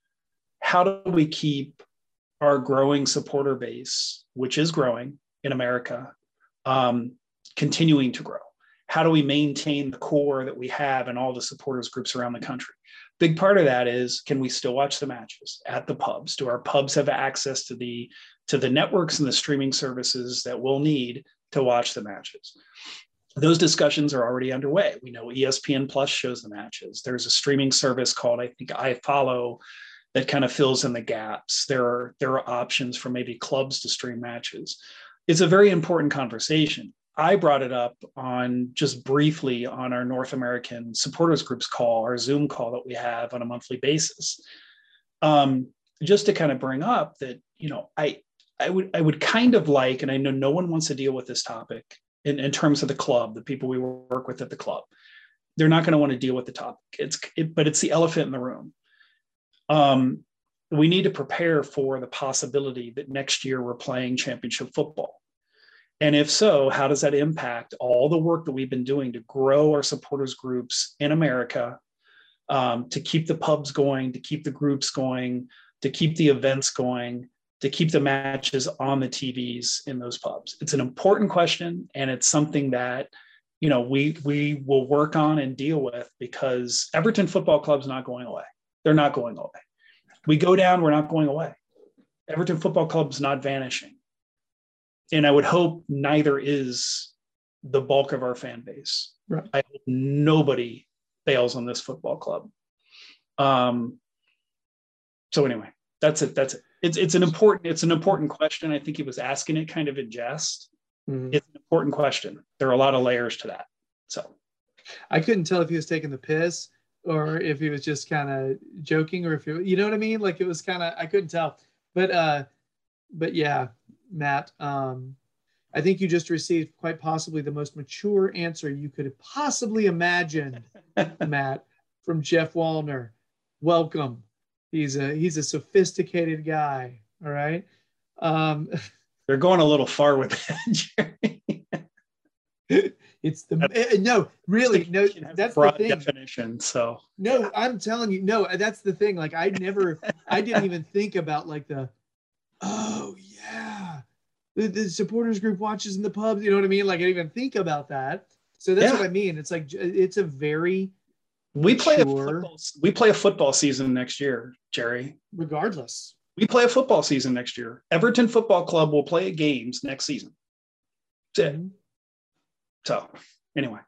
how do we keep our growing supporter base, which is growing in America, um, continuing to grow? How do we maintain the core that we have in all the supporters groups around the country? Big part of that is, can we still watch the matches at the pubs? Do our pubs have access to the to the networks and the streaming services that we'll need to watch the matches? Those discussions are already underway. We know E S P N Plus shows the matches. There's a streaming service called, I think, iFollow that kind of fills in the gaps. There are there are options for maybe clubs to stream matches. It's a very important conversation. I brought it up on just briefly on our North American supporters groups call, our Zoom call that we have on a monthly basis, um, just to kind of bring up that, you know, I, I would, I would kind of like, and I know no one wants to deal with this topic in, in terms of the club, the people we work with at the club, they're not going to want to deal with the topic. It's, it, but it's the elephant in the room. Um, we need to prepare for the possibility that next year we're playing championship football. And if so, how does that impact all the work that we've been doing to grow our supporters groups in America, um, to keep the pubs going, to keep the groups going, to keep the events going, to keep the matches on the T Vs in those pubs? It's an important question, and it's something that, you know, we we will work on and deal with, because Everton Football Club's not going away. They're not going away. We go down, we're not going away. Everton Football Club's not vanishing. And I would hope neither is the bulk of our fan base. Right. I hope nobody bails on this football club. Um, so anyway, that's it. That's it. It's it's an important it's an important question. I think he was asking it kind of in jest. Mm-hmm. It's an important question. There are a lot of layers to that. So I couldn't tell if he was taking the piss or if he was just kind of joking, or if it, you know what I mean? Like, it was kind of, I couldn't tell. But uh, but yeah. Matt, um, I think you just received quite possibly the most mature answer you could have possibly imagined, Matt, from Jeff Wallner. Welcome. He's a he's a sophisticated guy. All right. Um, They're going a little far with that, Jerry. It's the no, really, no. That's the thing. Definition. So no, yeah. I'm telling you, no. That's the thing. Like, I never, I didn't even think about like the. Oh yeah, the, the supporters group watches in the pubs. You know what I mean? Like, I didn't even think about that. So that's yeah. what I mean. It's like, it's a very we play mature, a football, we play a football season next year, Jerry. Regardless, we play a football season next year. Everton Football Club will play games next season. That's it. Mm-hmm. So anyway,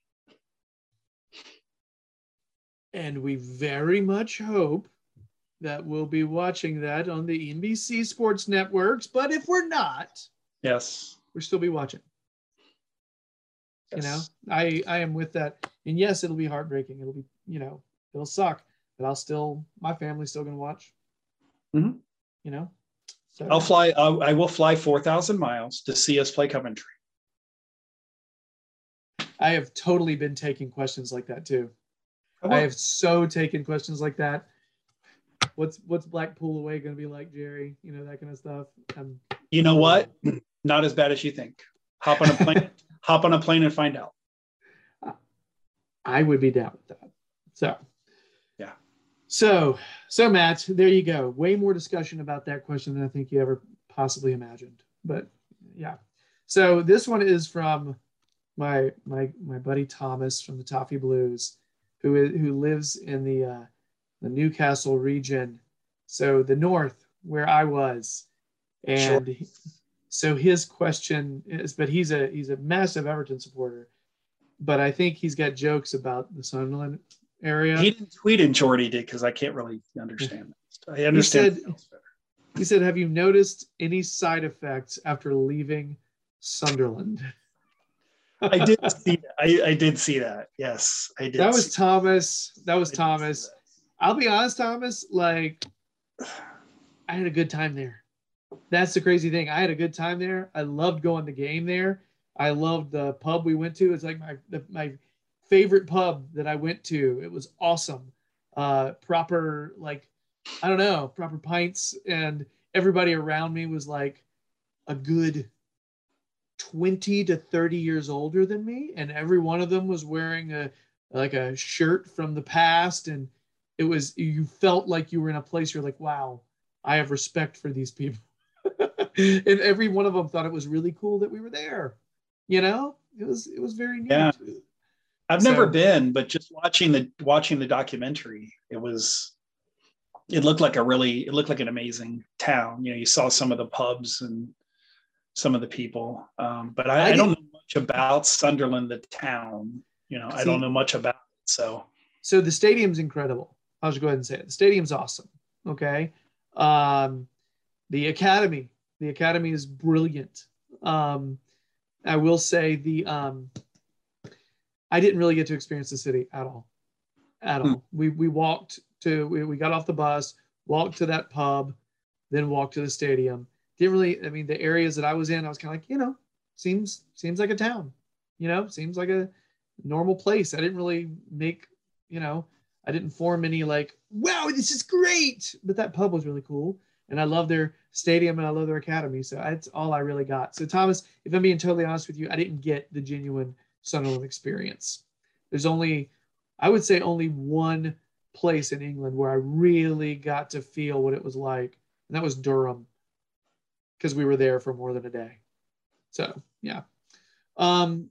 and we very much hope that we'll be watching that on the N B C Sports networks. But if we're not, yes, we'll still be watching. Yes. You know, I, I am with that. And yes, it'll be heartbreaking. It'll be, you know, it'll suck, but I'll still, my family's still going to watch, mm-hmm. you know, so I'll fly. I'll, I will fly four thousand miles to see us play Coventry. I have totally been taking questions like that too. I have so taken questions like that. What's what's Blackpool away going to be like, Jerry? You know, that kind of stuff. Um, you know what? Not as bad as you think. Hop on a plane. hop on a plane and find out. I would be down with that. So, yeah. So, so Matt, there you go. Way more discussion about that question than I think you ever possibly imagined. But yeah. So this one is from my my my buddy Thomas from the Toffee Blues, who is who lives in the uh, the Newcastle region, so the north where I was, and sure. he, so his question is, but he's a he's a massive Everton supporter, but I think he's got jokes about the Sunderland area. He didn't tweet in Jordy did because I can't really understand that. I understand. He said, he said, "Have you noticed any side effects after leaving Sunderland?" I did see that. I, I did see that. Yes, I did. That was Thomas. That was Thomas. I'll be honest, Thomas, like, I had a good time there. That's the crazy thing. I had a good time there. I loved going to the game there. I loved the pub we went to. It's like my the, my favorite pub that I went to. It was awesome. Uh, proper, like, I don't know, proper pints. And everybody around me was like a good twenty to thirty years older than me. And every one of them was wearing a like a shirt from the past. And it was, you felt like you were in a place you're like, wow, I have respect for these people. And every one of them thought it was really cool that we were there. You know, it was, it was very neat. Yeah. I've so, never been, but just watching the, watching the documentary, it was, it looked like a really, it looked like an amazing town. You know, you saw some of the pubs and some of the people. Um, but I, I, I don't know much about Sunderland, the town. You know, see, I don't know much about it. So, so the stadium's incredible. I'll just go ahead and say it. The stadium's awesome. Okay. Um, the academy, the academy is brilliant. Um, I will say the um, I didn't really get to experience the city at all, at all. Mm. We we walked to we, we got off the bus, walked to that pub, then walked to the stadium. Didn't really. I mean, the areas that I was in, I was kind of like, you know, seems seems like a town, you know, seems like a normal place. I didn't really make, you know, I didn't form any like, wow, this is great. But that pub was really cool. And I love their stadium and I love their academy. So that's all I really got. So Thomas, if I'm being totally honest with you, I didn't get the genuine Sunderland experience. There's only, I would say only one place in England where I really got to feel what it was like. And that was Durham, because we were there for more than a day. So yeah. Um,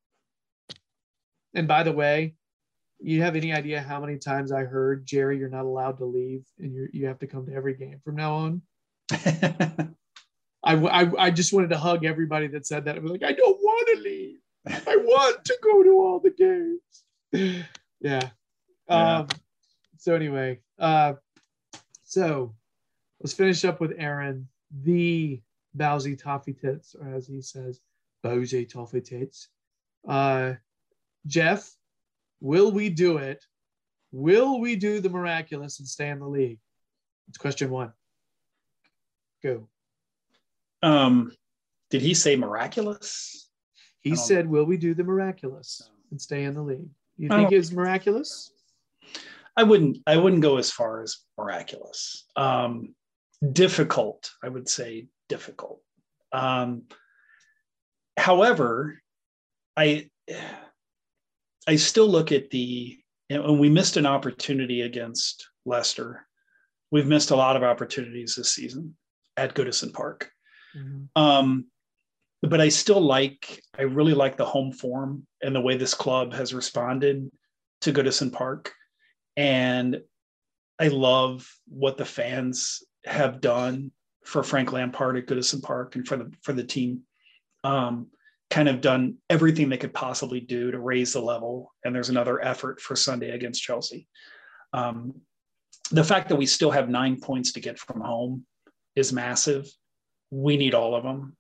and by the way, you have any idea how many times I heard, Jerry, you're not allowed to leave and you you have to come to every game from now on? I, I, I just wanted to hug everybody that said that. I was like, I don't want to leave. I want to go to all the games. Yeah. yeah. Um, so anyway, uh, so let's finish up with Aaron, the Bowsy Toffee Tits, or as he says, Bowsy Toffee Tits. Uh, Jeff, will we do it? Will we do the miraculous and stay in the league? It's question one. Go. Um, did he say miraculous? He said, know. Will we do the miraculous and stay in the league? You think it's miraculous? I wouldn't, I wouldn't go as far as miraculous. Um, difficult, I would say difficult. Um, however, I, I still look at the, and we missed an opportunity against Leicester. We've missed a lot of opportunities this season at Goodison Park. Mm-hmm. Um, but I still like, I really like the home form and the way this club has responded to Goodison Park. And I love what the fans have done for Frank Lampard at Goodison Park and for the, for the team. Um, kind of done everything they could possibly do to raise the level. And there's another effort for Sunday against Chelsea. Um, the fact that we still have nine points to get from home is massive. We need all of them.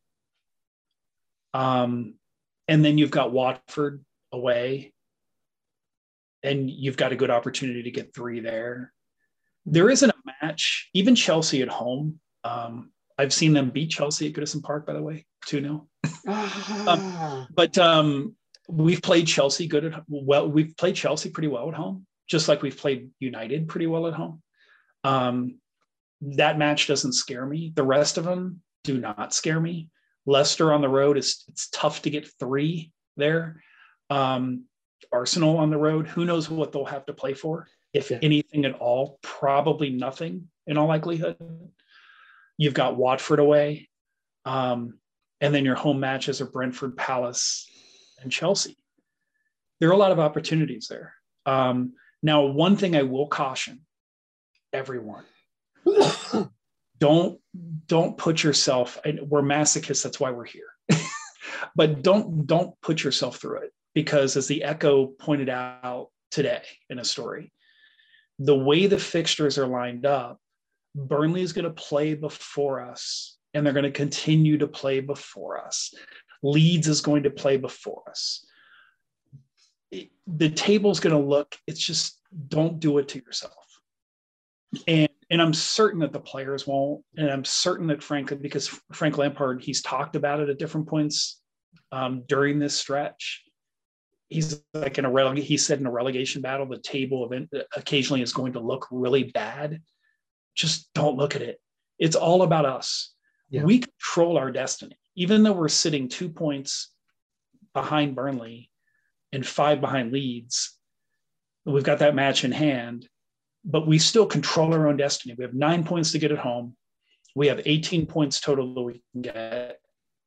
Um, and then you've got Watford away, and you've got a good opportunity to get three there. There isn't a match, even Chelsea at home. Um, I've seen them beat Chelsea at Goodison Park, by the way, two nil. um, but um, we've played Chelsea good at well. We've played Chelsea pretty well at home, just like we've played United pretty well at home. Um, that match doesn't scare me. The rest of them do not scare me. Leicester on the road is it's tough to get three there. Um, Arsenal on the road, who knows what they'll have to play for, if yeah. anything at all. Probably nothing in all likelihood. You've got Watford away. Um, and then your home matches are Brentford, Palace, and Chelsea. There are a lot of opportunities there. Um, now, one thing I will caution everyone, don't, don't put yourself, and we're masochists, that's why we're here, but don't, don't put yourself through it, because as the Echo pointed out today in a story, the way the fixtures are lined up, Burnley is going to play before us, and they're going to continue to play before us. Leeds is going to play before us. It, the table's going to look, it's just, don't do it to yourself. And, and I'm certain that the players won't, and I'm certain that Frank, because Frank Lampard, he's talked about it at different points um, during this stretch. He's like in a releg- he said in a relegation battle, the table event occasionally is going to look really bad. Just don't look at it. It's all about us. Yeah. We control our destiny. Even though we're sitting two points behind Burnley and five behind Leeds, we've got that match in hand, but we still control our own destiny. We have nine points to get at home. We have eighteen points total that we can get. It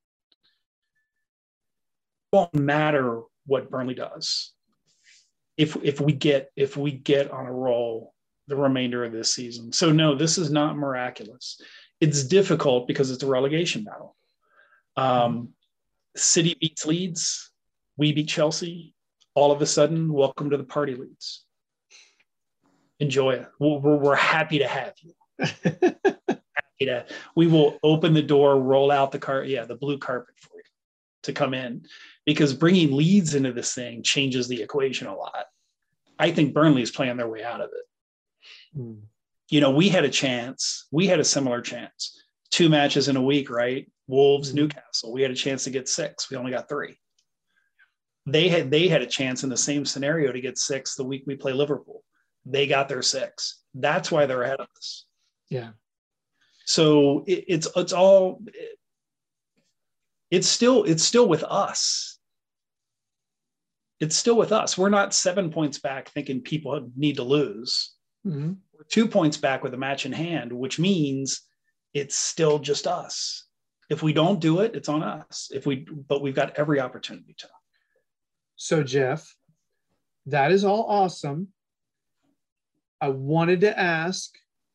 won't matter what Burnley does. If, if we get, if we get on a roll the remainder of this season. So no, this is not miraculous. It's difficult because it's a relegation battle. Um, City beats Leeds. We beat Chelsea. All of a sudden, welcome to the party, Leeds. Enjoy it. We're, we're, we're happy to have you. happy to, we will open the door, roll out the car. Yeah, the blue carpet for you. to come in, because bringing leads into this thing changes the equation a lot. I think Burnley is playing their way out of it. Mm. You know, we had a chance. We had a similar chance. Two matches in a week, right? Wolves, mm. Newcastle. We had a chance to get six. We only got three. They had they had a chance in the same scenario to get six the week we play Liverpool. They got their six. That's why they're ahead of us. Yeah. So it, it's it's all it, it's still it's still with us. It's still with us. We're not seven points back thinking people need to lose. Mm-hmm. We're two points back with a match in hand, which means it's still just us. If we don't do it, it's on us. If we, but we've got every opportunity to. So, Jeff, that is all awesome. I wanted to ask,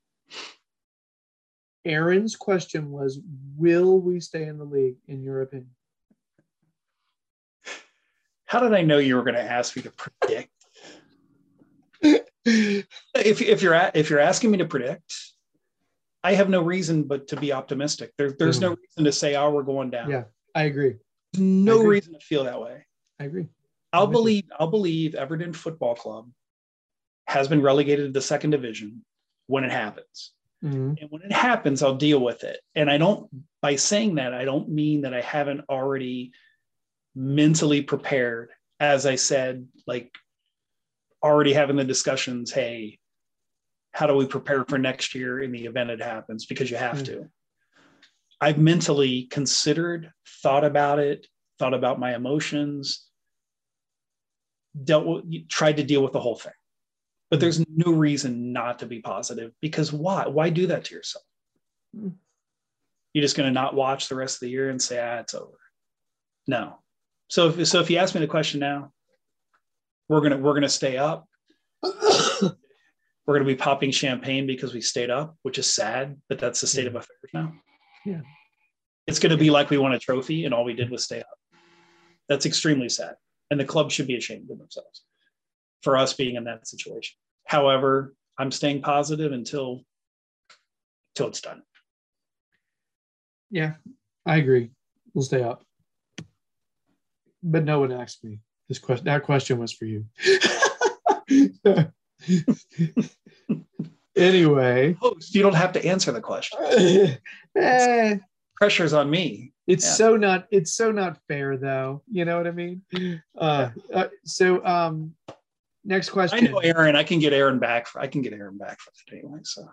Aaron's question was, will we stay in the league, in your opinion? How did I know you were going to ask me to predict? if, if, you're at, if you're asking me to predict, I have no reason but to be optimistic. There, there's no reason to say, oh, we're going down. Yeah, I agree. No I agree. reason to feel that way. I agree. I'll believe I'll believe Everton Football Club has been relegated to the second division when it happens. Mm-hmm. And when it happens, I'll deal with it. And I don't, by saying that, I don't mean that I haven't already mentally prepared, as I said, like already having the discussions, hey, how do we prepare for next year in the event it happens? Because you have mm-hmm. to. I've mentally considered, thought about it, thought about my emotions, dealt with, tried to deal with the whole thing. But there's no reason not to be positive, because why? Why do that to yourself? Mm-hmm. You're just going to not watch the rest of the year and say, ah, it's over. No. So if, so if you ask me the question now, we're going to, we're going to stay up. We're going to be popping champagne because we stayed up, which is sad, but that's the state yeah. of affairs now. Yeah. It's going to be like we won a trophy and all we did was stay up. That's extremely sad. And the club should be ashamed of themselves for us being in that situation. However, I'm staying positive until, until it's done. Yeah, I agree. We'll stay up. But no one asked me this question. That question was for you. Anyway, host, you don't have to answer the question. eh, Pressure's on me. It's yeah. so not. It's so not fair, though. You know what I mean? Uh, uh, so, um, next question. I know Aaron. I can get Aaron back. For, I can get Aaron back for that anyway. So,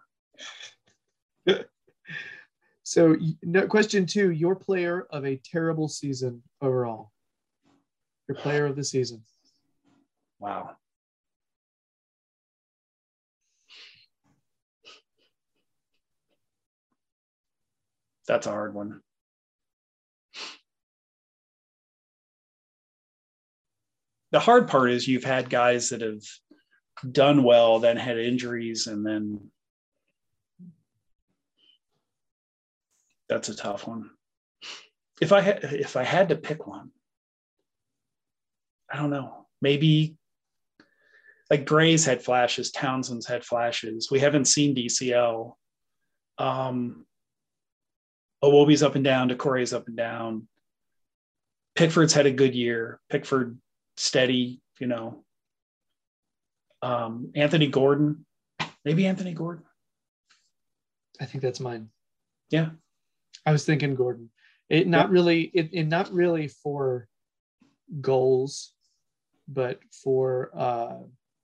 so no, question two: your player of a terrible season overall. Your player of the season. Wow. That's a hard one. The hard part is you've had guys that have done well, then had injuries, and then that's a tough one. If I had, if I had to pick one, I don't know. Maybe like Gray's had flashes, Townsend's had flashes. We haven't seen D C L. Um, Iwobi's up and down, Decore's up and down. Pickford's had a good year. Pickford steady, you know. Um, Anthony Gordon, maybe Anthony Gordon. I think that's mine. Yeah, I was thinking Gordon. It not yeah. really, it, it not really for goals, but for uh,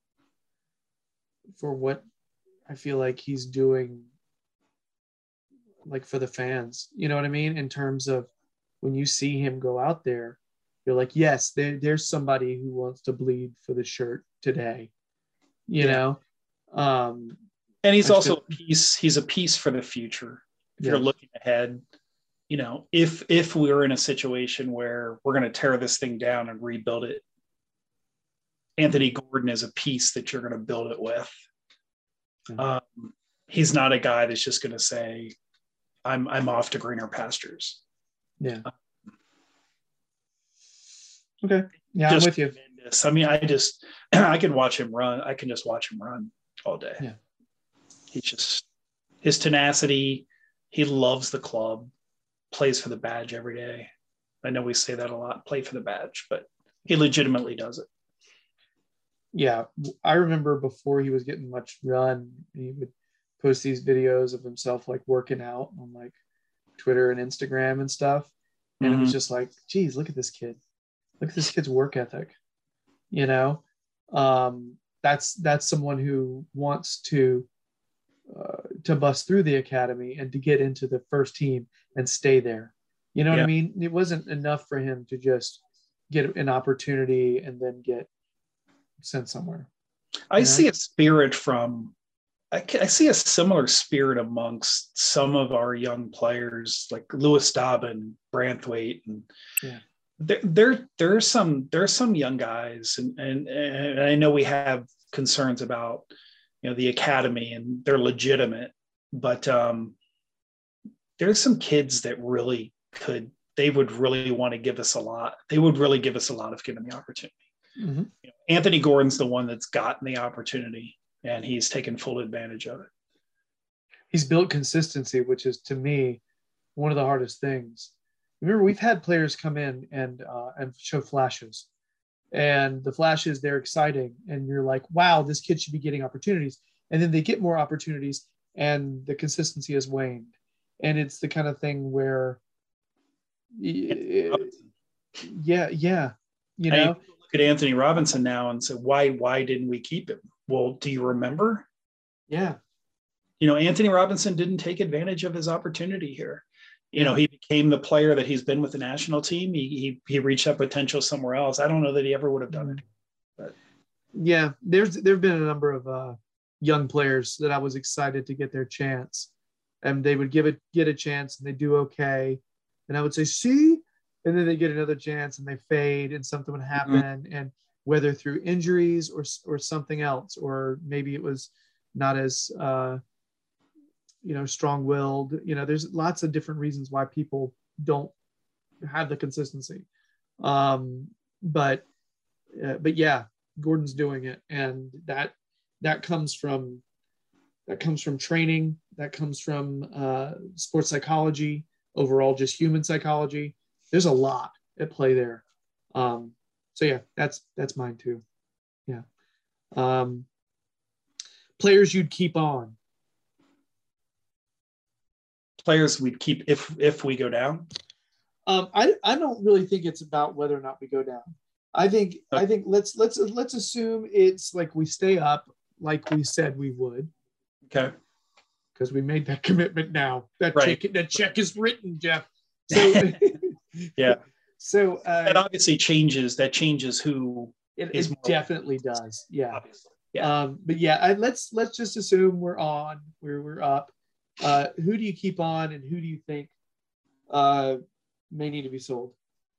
for what I feel like he's doing. Like for the fans, you know what I mean? In terms of when you see him go out there, you're like, yes, there, there's somebody who wants to bleed for the shirt today, you yeah. know? Um, and he's I also feel, a piece, he's a piece for the future. If yeah. you're looking ahead, you know, if, if we were in a situation where we're going to tear this thing down and rebuild it, Anthony Gordon is a piece that you're going to build it with. Mm-hmm. Um, he's not a guy that's just going to say, I'm I'm off to greener pastures. Yeah. Okay. Yeah, just I'm with you. Tremendous. I mean, I just I can watch him run. I can just watch him run all day. Yeah. He's just his tenacity. He loves the club. Plays for the badge every day. I know we say that a lot, play for the badge, but he legitimately does it. Yeah. I remember before he was getting much run, he would post these videos of himself like working out on like Twitter and Instagram and stuff. And mm-hmm. It was just like, geez, look at this kid. Look at this kid's work ethic. You know, um, that's that's someone who wants to uh, to bust through the academy and to get into the first team and stay there. You know yeah. what I mean? It wasn't enough for him to just get an opportunity and then get sent somewhere. I know? see a spirit from, I, I see a similar spirit amongst some of our young players like Lewis Dobbin, Branthwaite, and yeah. There, there, there are some, there are some young guys, and, and and I know we have concerns about, you know, the academy, and they're legitimate, but um, there's some kids that really could, they would really want to give us a lot. They would really give us a lot if given the opportunity. Mm-hmm. You know, Anthony Gordon's the one that's gotten the opportunity, and he's taken full advantage of it. He's built consistency, which is to me one of the hardest things. Remember, we've had players come in and uh, and show flashes, and the flashes, they're exciting, and you're like, wow, this kid should be getting opportunities. And then they get more opportunities, and the consistency has waned. And it's the kind of thing where, it, yeah, yeah, you know. I look at Anthony Robinson now and say, why, why didn't we keep him? Well, do you remember? Yeah. You know, Anthony Robinson didn't take advantage of his opportunity here. You know, he became the player that he's been with the national team. He, he he reached that potential somewhere else. I don't know that he ever would have done it. But yeah, there's there've been a number of uh, young players that I was excited to get their chance, and they would give it get a chance and they do okay, and I would say, see, and then they get another chance and they fade, and something would happen, mm-hmm. and whether through injuries or or something else, or maybe it was not as uh, you know, strong-willed, you know, there's lots of different reasons why people don't have the consistency. Um, but, uh, but yeah, Gordon's doing it. And that, that comes from, that comes from training. That comes from uh, sports psychology, overall, just human psychology. There's a lot at play there. Um, so yeah, that's, that's mine too. Yeah. Um, players you'd keep on. Players we'd keep if if we go down? Um, I I don't really think it's about whether or not we go down. I think okay. I think let's let's let's assume it's like we stay up like we said we would. Okay. Because we made that commitment now. That right. check that check is written, Jeff. So yeah. So uh, that obviously changes. That changes who it, is it definitely does. Yeah. Obviously. Yeah. Um, but yeah, I, let's let's just assume we're on. We're we're up. Uh, who do you keep on, and who do you think uh, may need to be sold?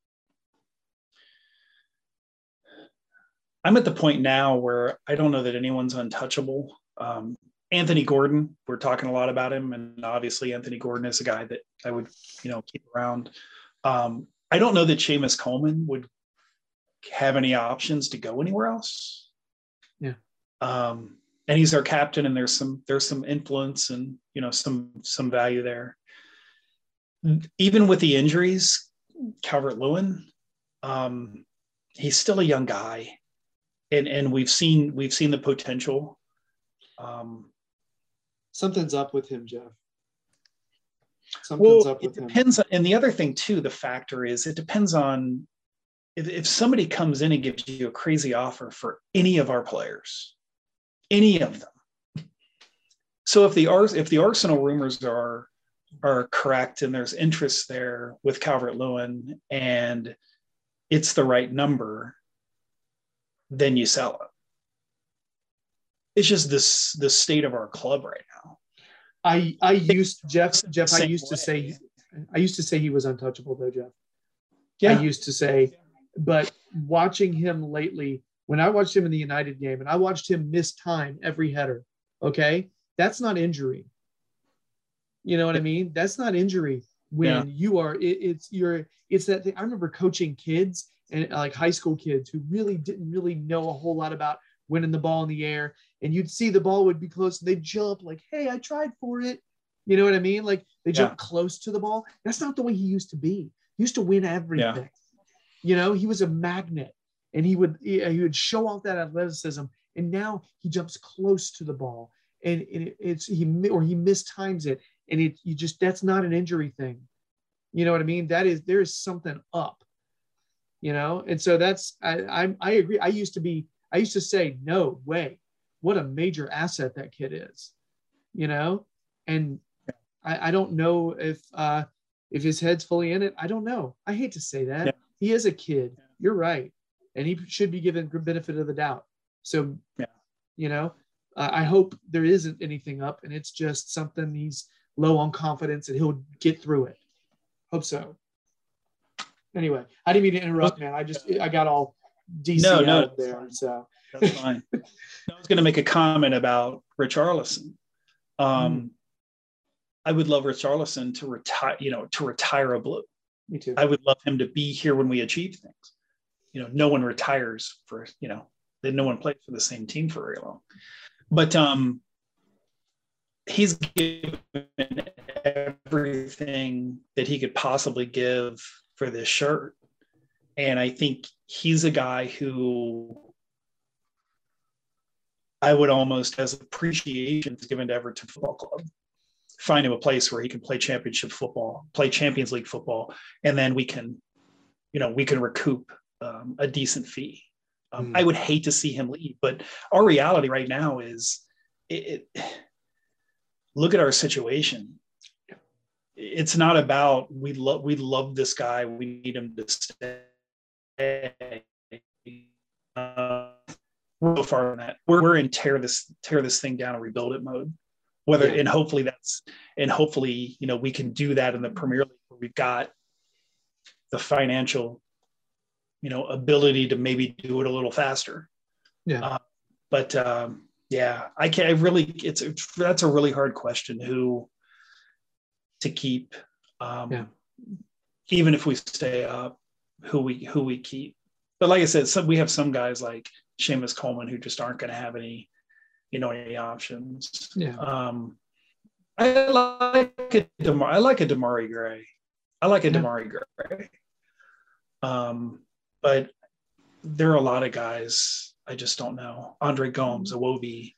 I'm at the point now where I don't know that anyone's untouchable. Um, Anthony Gordon, we're talking a lot about him, and obviously Anthony Gordon is a guy that I would, you know, keep around. Um, I don't know that Seamus Coleman would have any options to go anywhere else. Yeah. Um, and he's our captain, and there's some there's some influence and, you know, some some value there. Even with the injuries, Calvert-Lewin, um, he's still a young guy, and and we've seen we've seen the potential. Um, Something's up with him, Jeff. Something's well, up with it depends. him. And the other thing too, the factor is it depends on if, if somebody comes in and gives you a crazy offer for any of our players. Any of them. So if the if the Arsenal rumors are are correct and there's interest there with Calvert-Lewin and it's the right number, then you sell it. It's just this the state of our club right now. I I used Jeff Jeff I used to say I used to say he was untouchable though, Jeff. Yeah. I used to say, but watching him lately. When I watched him in the United game and I watched him miss time every header, okay, that's not injury. You know what I mean? That's not injury when yeah. you are, it, it's you're, it's that thing. I remember coaching kids and like high school kids who really didn't really know a whole lot about winning the ball in the air. And you'd see the ball would be close and they'd jump like, hey, I tried for it. You know what I mean? Like they jump yeah. close to the ball. That's not the way he used to be. He used to win Yeah. everything. You know, he was a magnet, and he would he, he would show off that athleticism. And now he jumps close to the ball, and, and it, it's he or he mistimes it, and it you just that's not an injury thing. You know what I mean? That is there is something up. You know, and so that's I I, I agree. I used to be I used to say no way, what a major asset that kid is. You know, and I, I don't know if uh, if his head's fully in it. I don't know. I hate to say that. Yeah. He is a kid. You're right, and he should be given the benefit of the doubt. So, yeah. you know, uh, I hope there isn't anything up, and it's just something he's low on confidence, and he'll get through it. Hope so. Anyway, I didn't mean to interrupt, man. I just I got all D C no, no, out there, fine. So that's fine. I was going to make a comment about Richarlison. Um, mm. I would love Richarlison to retire, you know, to retire a Blue. Me too. I would love him to be here when we achieve things. You know, no one retires for, you know, that no one plays for the same team for very long. But um, he's given everything that he could possibly give for this shirt. And I think he's a guy who I would almost, as appreciation given to Everton Football Club, find him a place where he can play championship football, play Champions League football, and then we can, you know, we can recoup um, a decent fee. Um, mm. I would hate to see him leave, but our reality right now is, it, it, look at our situation. It's not about we love we love this guy, we need him to stay. Uh, we're so far from that. We're, we're in tear this tear this thing down and rebuild it mode. Whether yeah. and hopefully that's and hopefully you know we can do that in the Premier League where we've got the financial you know ability to maybe do it a little faster. Yeah. Uh, but um, yeah, I can't. I really it's that's a really hard question. Who to keep, um, yeah. even if we stay up, who we who we keep. But like I said, some we have some guys like Seamus Coleman who just aren't going to have any. You know, any options. Yeah. Um, I like a Demar- I like a Damari Gray. I like a yeah. Damari Gray. Um, but there are a lot of guys I just don't know. Andre Gomes, Iwobi.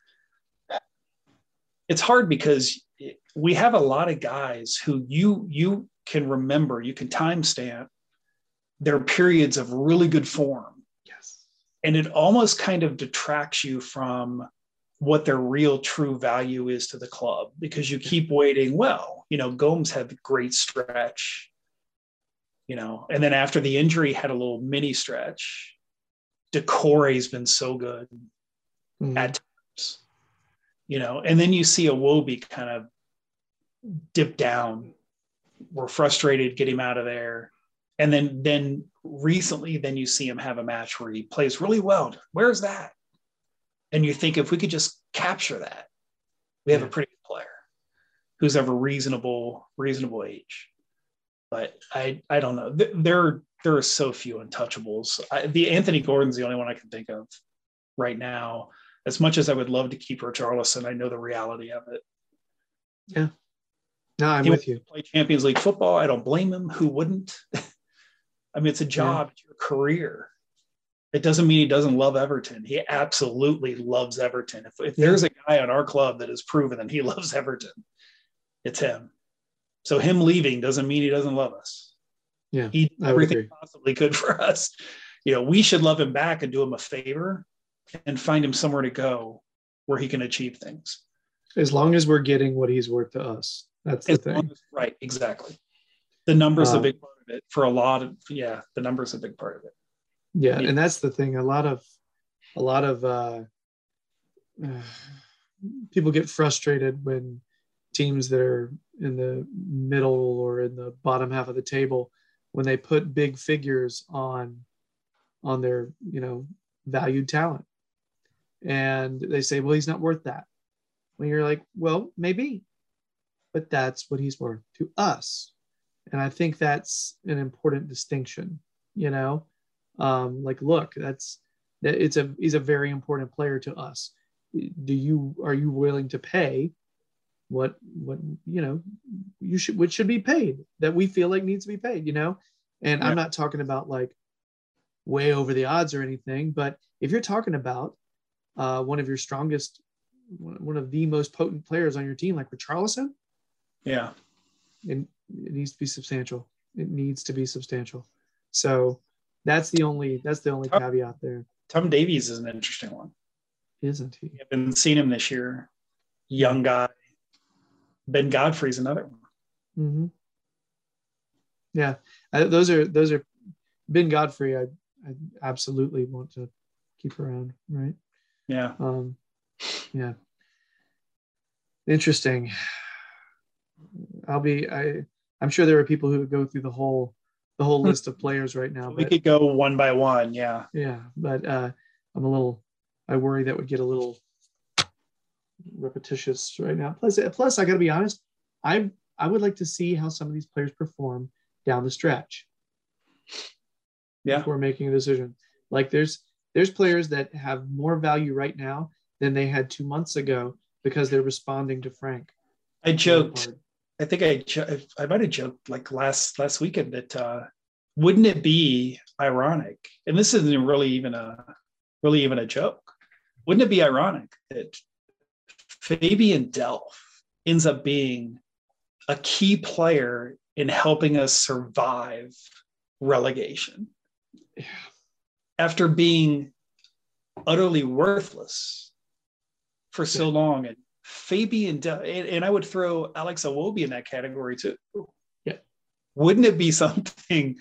It's hard because we have a lot of guys who you you can remember, you can timestamp their periods of really good form. Yes. And it almost kind of detracts you from what their real true value is to the club because you keep waiting. Well, you know, Gomes had the great stretch, you know, and then after the injury had a little mini stretch. Decore's been so good mm-hmm. at times, you know, and then you see Iwobi kind of dip down. We're frustrated, get him out of there. And then, then recently, then you see him have a match where he plays really well. Where's that? And you think if we could just capture that, we have yeah. a pretty good player who's of a reasonable, reasonable age. But I, I don't know. There, there are so few untouchables. I, the Anthony Gordon's the only one I can think of right now. As much as I would love to keep Richarlison, I know the reality of it. Yeah. No, I'm he with you. Play Champions League football. I don't blame him. Who wouldn't? I mean, it's a job, yeah. it's your career. It doesn't mean he doesn't love Everton. He absolutely loves Everton. If, if there's a guy on our club that has proven that he loves Everton, it's him. So him leaving doesn't mean he doesn't love us. Yeah, he did everything possibly could for us. You know, we should love him back and do him a favor and find him somewhere to go where he can achieve things. As long as we're getting what he's worth to us. That's the as thing. As, right, exactly. The number's um, a big part of it. For a lot of, yeah, the number's a big part of it. Yeah, and that's the thing. A lot of, a lot of uh, uh, people get frustrated when teams that are in the middle or in the bottom half of the table, when they put big figures on, on their, you know, valued talent, and they say, "Well, he's not worth that." When you're like, "Well, maybe, but that's what he's worth to us," and I think that's an important distinction. You know. Um, like, look, that's it's a he's a very important player to us. Do you are you willing to pay what what you know you should what should be paid that we feel like needs to be paid, you know. And yeah. I'm not talking about like way over the odds or anything, but if you're talking about uh, one of your strongest, one of the most potent players on your team, like Richarlison, yeah, it, it needs to be substantial. It needs to be substantial. So that's the only that's the only Tom, caveat there. Tom Davies is an interesting one, isn't he? I've been seeing him this year. Young guy. Ben Godfrey's another one. Mm-hmm. Yeah, I, those are those are Ben Godfrey. I I absolutely want to keep around. Right. Yeah. Um. Yeah. Interesting. I'll be. I. I'm sure there are people who would go through the whole the whole list of players right now. We but, could go one by one. Yeah. Yeah, but uh, I'm a little. I worry that would get a little repetitious right now. Plus, plus I got to be honest. I I would like to see how some of these players perform down the stretch. Yeah. Before making a decision. Like there's there's players that have more value right now than they had two months ago because they're responding to Frank. I joked. I think I I might have joked like last last weekend that uh, wouldn't it be ironic? And this isn't really even a really even a joke. Wouldn't it be ironic that Fabian Delph ends up being a key player in helping us survive relegation? Yeah. After being utterly worthless for so yeah. long. And Fabian, Delph, and, and I would throw Alex Iwobi in that category too. Yeah. Wouldn't it be something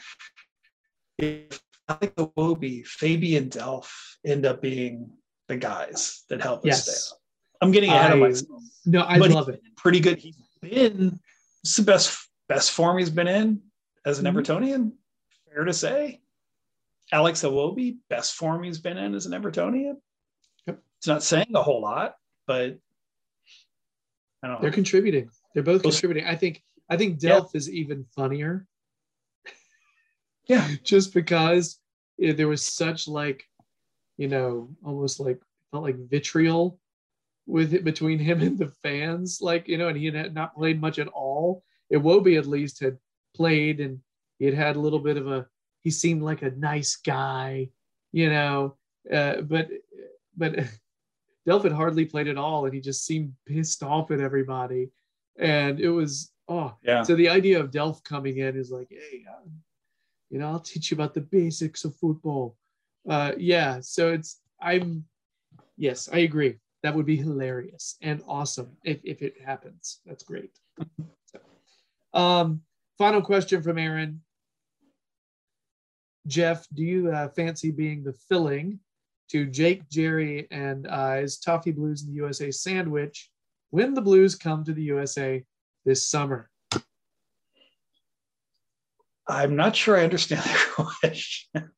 if Alex Iwobi, Fabian Delph end up being the guys that help us yes. stay up? I'm getting ahead I, of myself. No, I but love it. Pretty good. He's been it's the best best form he's been in as an mm-hmm. Evertonian. Fair to say. Alex Iwobi, best form he's been in as an Evertonian. Yep. It's not saying a whole lot, but I don't know. They're contributing. They're both Those, contributing. I think I think Delph yeah. is even funnier. Yeah. Just because it, there was such like, you know, almost like felt like vitriol with it between him and the fans, like, you know, and he had not played much at all. Iwobi at least had played and he had had a little bit of a, he seemed like a nice guy, you know, uh, but, but Delph had hardly played at all. And he just seemed pissed off at everybody. And it was, oh, yeah. So the idea of Delph coming in is like, hey, uh, you know, I'll teach you about the basics of football. Uh, yeah. So it's, I'm, yes, I agree. That would be hilarious and awesome if, if it happens. That's great. So, um, final question from Aaron. Jeff, do you uh, fancy being the filling to Jake, Jerry, and I's Toffee Blues in the U S A sandwich when the Blues come to the U S A this summer? I'm not sure I understand the question.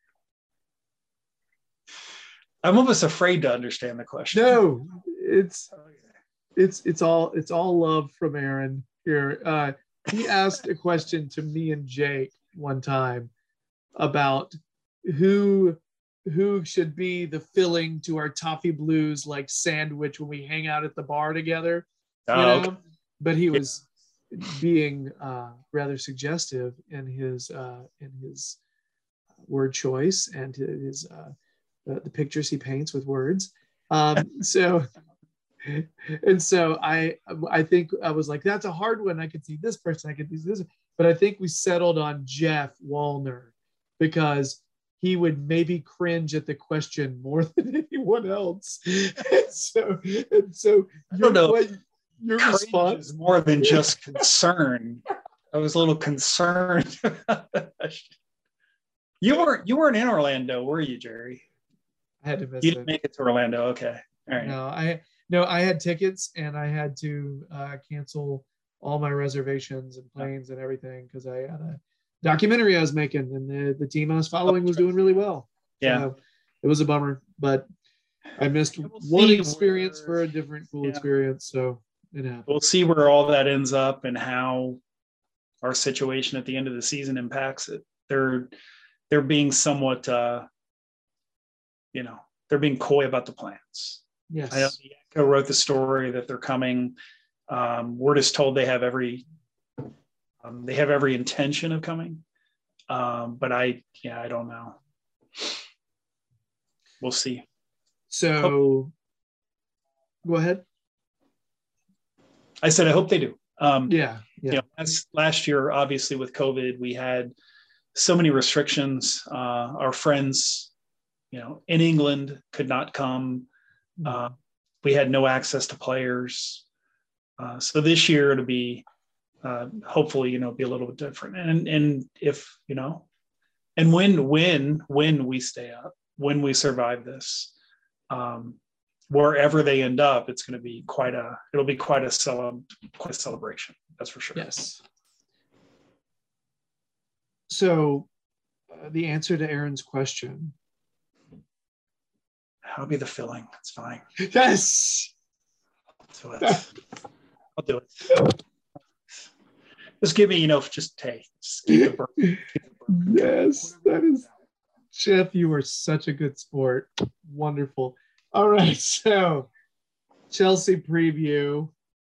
I'm almost afraid to understand the question. No, it's it's it's all it's all love from Aaron here. Uh, he asked a question to me and Jake one time about who who should be the filling to our Toffee Blues like sandwich when we hang out at the bar together. Oh, you know? Okay. But he was being uh, rather suggestive in his uh, in his word choice and his. Uh, The, the pictures he paints with words. Um, so, and so I, I think I was like, that's a hard one. I could see this person, I could see this, but I think we settled on Jeff Wallner because he would maybe cringe at the question more than anyone else. And so, and so I don't know. Your response is more than just concern. I was a little concerned. you weren't, you weren't in Orlando, were you, Jerry? I had to miss you didn't it. make it to Orlando. Okay. All right. No, I no, I had tickets and I had to uh, cancel all my reservations and planes and everything because I had a documentary I was making and the, the team I was following was doing really well. Yeah. So it was a bummer, but I missed we'll one experience where, for a different cool yeah. experience. So it happened. We'll see where all that ends up and how our situation at the end of the season impacts it. They're they're being somewhat uh you know, they're being coy about the plans. Yes. I know Echo wrote the story that they're coming Um, we're just told they have every um, they have every intention of coming, um, but I yeah I don't know. We'll see. So, go ahead. I said I hope they do. Um, yeah, yeah. You know, last, last year, obviously with COVID, we had so many restrictions. Uh, our friends, you know, in England could not come. Uh, we had no access to players. Uh, so this year it'll be uh, hopefully, you know, be a little bit different. And and if you know, and when when when we stay up, when we survive this, um, wherever they end up, it's going to be quite a it'll be quite a cele- quite a celebration. That's for sure. Yes. So, uh, the answer to Aaron's question. I'll be the filling. It's fine. Yes. I'll do it. I'll do it. Just give me, you know, just hey, just keep the burp. Keep the burp. Yes, that is. Jeff, you are such a good sport. Wonderful. All right, so Chelsea preview.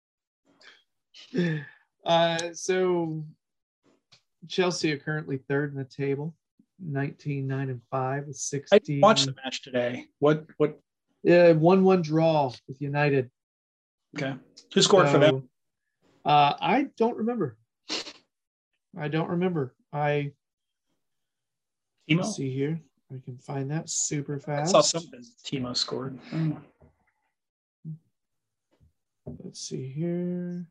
Uh, so Chelsea are currently third in the table, nineteen, nine, and five with sixty. I watched the match today. What what Yeah, one one draw with United. Okay. Who scored so, for them? Uh, I don't remember. I don't remember. I Timo? Let's see here. I can find that super fast. I saw something. Timo scored. Oh. Let's see here.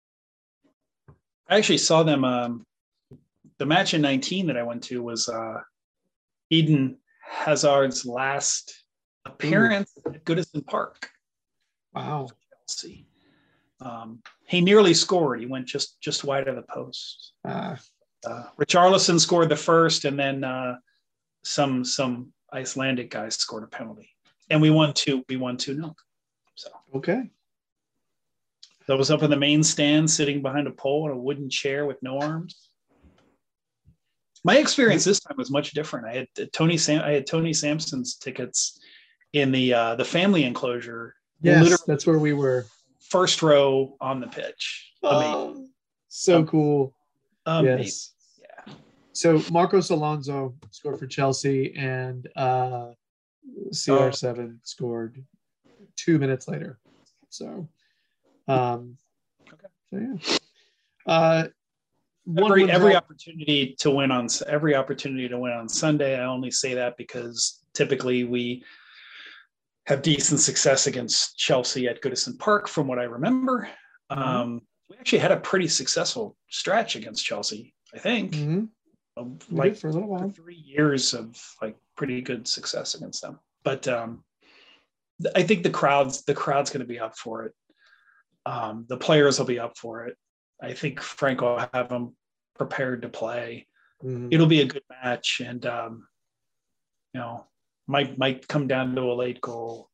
I actually saw them. Um, the match in nineteen that I went to was uh, Eden Hazard's last appearance Ooh. At Goodison Park. Wow. Chelsea. Um, he nearly scored. He went just just wide of the post. Uh, uh, Richarlison scored the first, and then uh, some some Icelandic guys scored a penalty, and we won two. We won two nil. So okay. I was up in the main stand, sitting behind a pole in a wooden chair with no arms. My experience this time was much different. I had Tony Sam. I had Tony Sampson's tickets in the uh, the family enclosure. Yes, that's where we were. First row on the pitch. Oh, so um, cool. Amazing. Yes. Yeah. So Marcos Alonso scored for Chelsea, and uh, C R seven oh. scored two minutes later. So, um, okay. So yeah. Uh, one, every one every opportunity to win on every opportunity to win on Sunday. I only say that because typically we have decent success against Chelsea at Goodison Park, from what I remember. Mm-hmm. Um, we actually had a pretty successful stretch against Chelsea, I think. Mm-hmm. Um, like for a little while, three years of like pretty good success against them. But um, I think the crowd's the crowd's going to be up for it. Um, the players will be up for it. I think Frank will have them prepared to play. Mm-hmm. It'll be a good match, and um, you know. Might might come down to a late goal,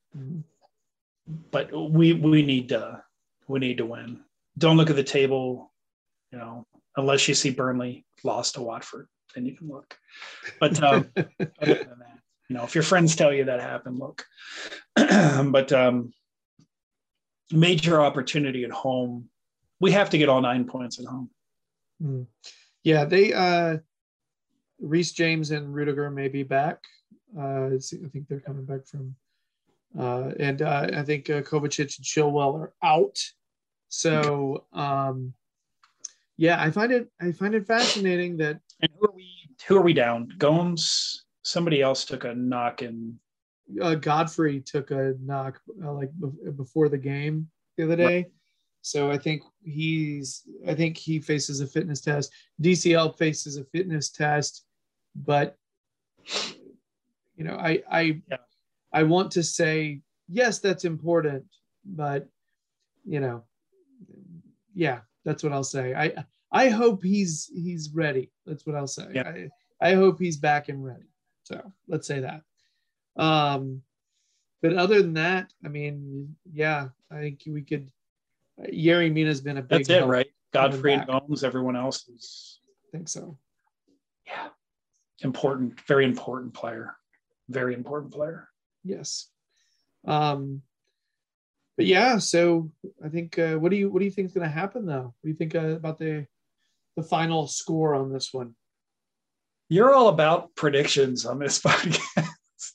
but we we need to we need to win. Don't look at the table, you know, unless you see Burnley lost to Watford, then you can look. But um, other than that, you know, if your friends tell you that happened, look. But um, major opportunity at home. We have to get all nine points at home. Mm. Yeah, they uh, Reece James and Rudiger may be back. Uh, I think they're coming back from, uh, and uh, I think uh, Kovacic and Chilwell are out. So, um, yeah, I find it I find it fascinating that. And who are we? Who are we down? Gomes. Somebody else took a knock, and uh, Godfrey took a knock uh, like b- before the game the other day. Right. So I think he's I think he faces a fitness test. D C L faces a fitness test, but. You know, I I yeah. I want to say yes, that's important, but you know, yeah, that's what I'll say. I I hope he's he's ready. That's what I'll say. Yeah. I I hope he's back and ready. So let's say that. Um, but other than that, I mean, yeah, I think we could. Yerry Mina's been a big. That's it, right? Godfrey and Gomes. Everyone else is. I think so. Yeah, important, very important player. Very important player. Yes. Um, but yeah, so I think uh, what do you what do you think is going to happen though? What do you think uh, about the the final score on this one? You're all about predictions on this podcast.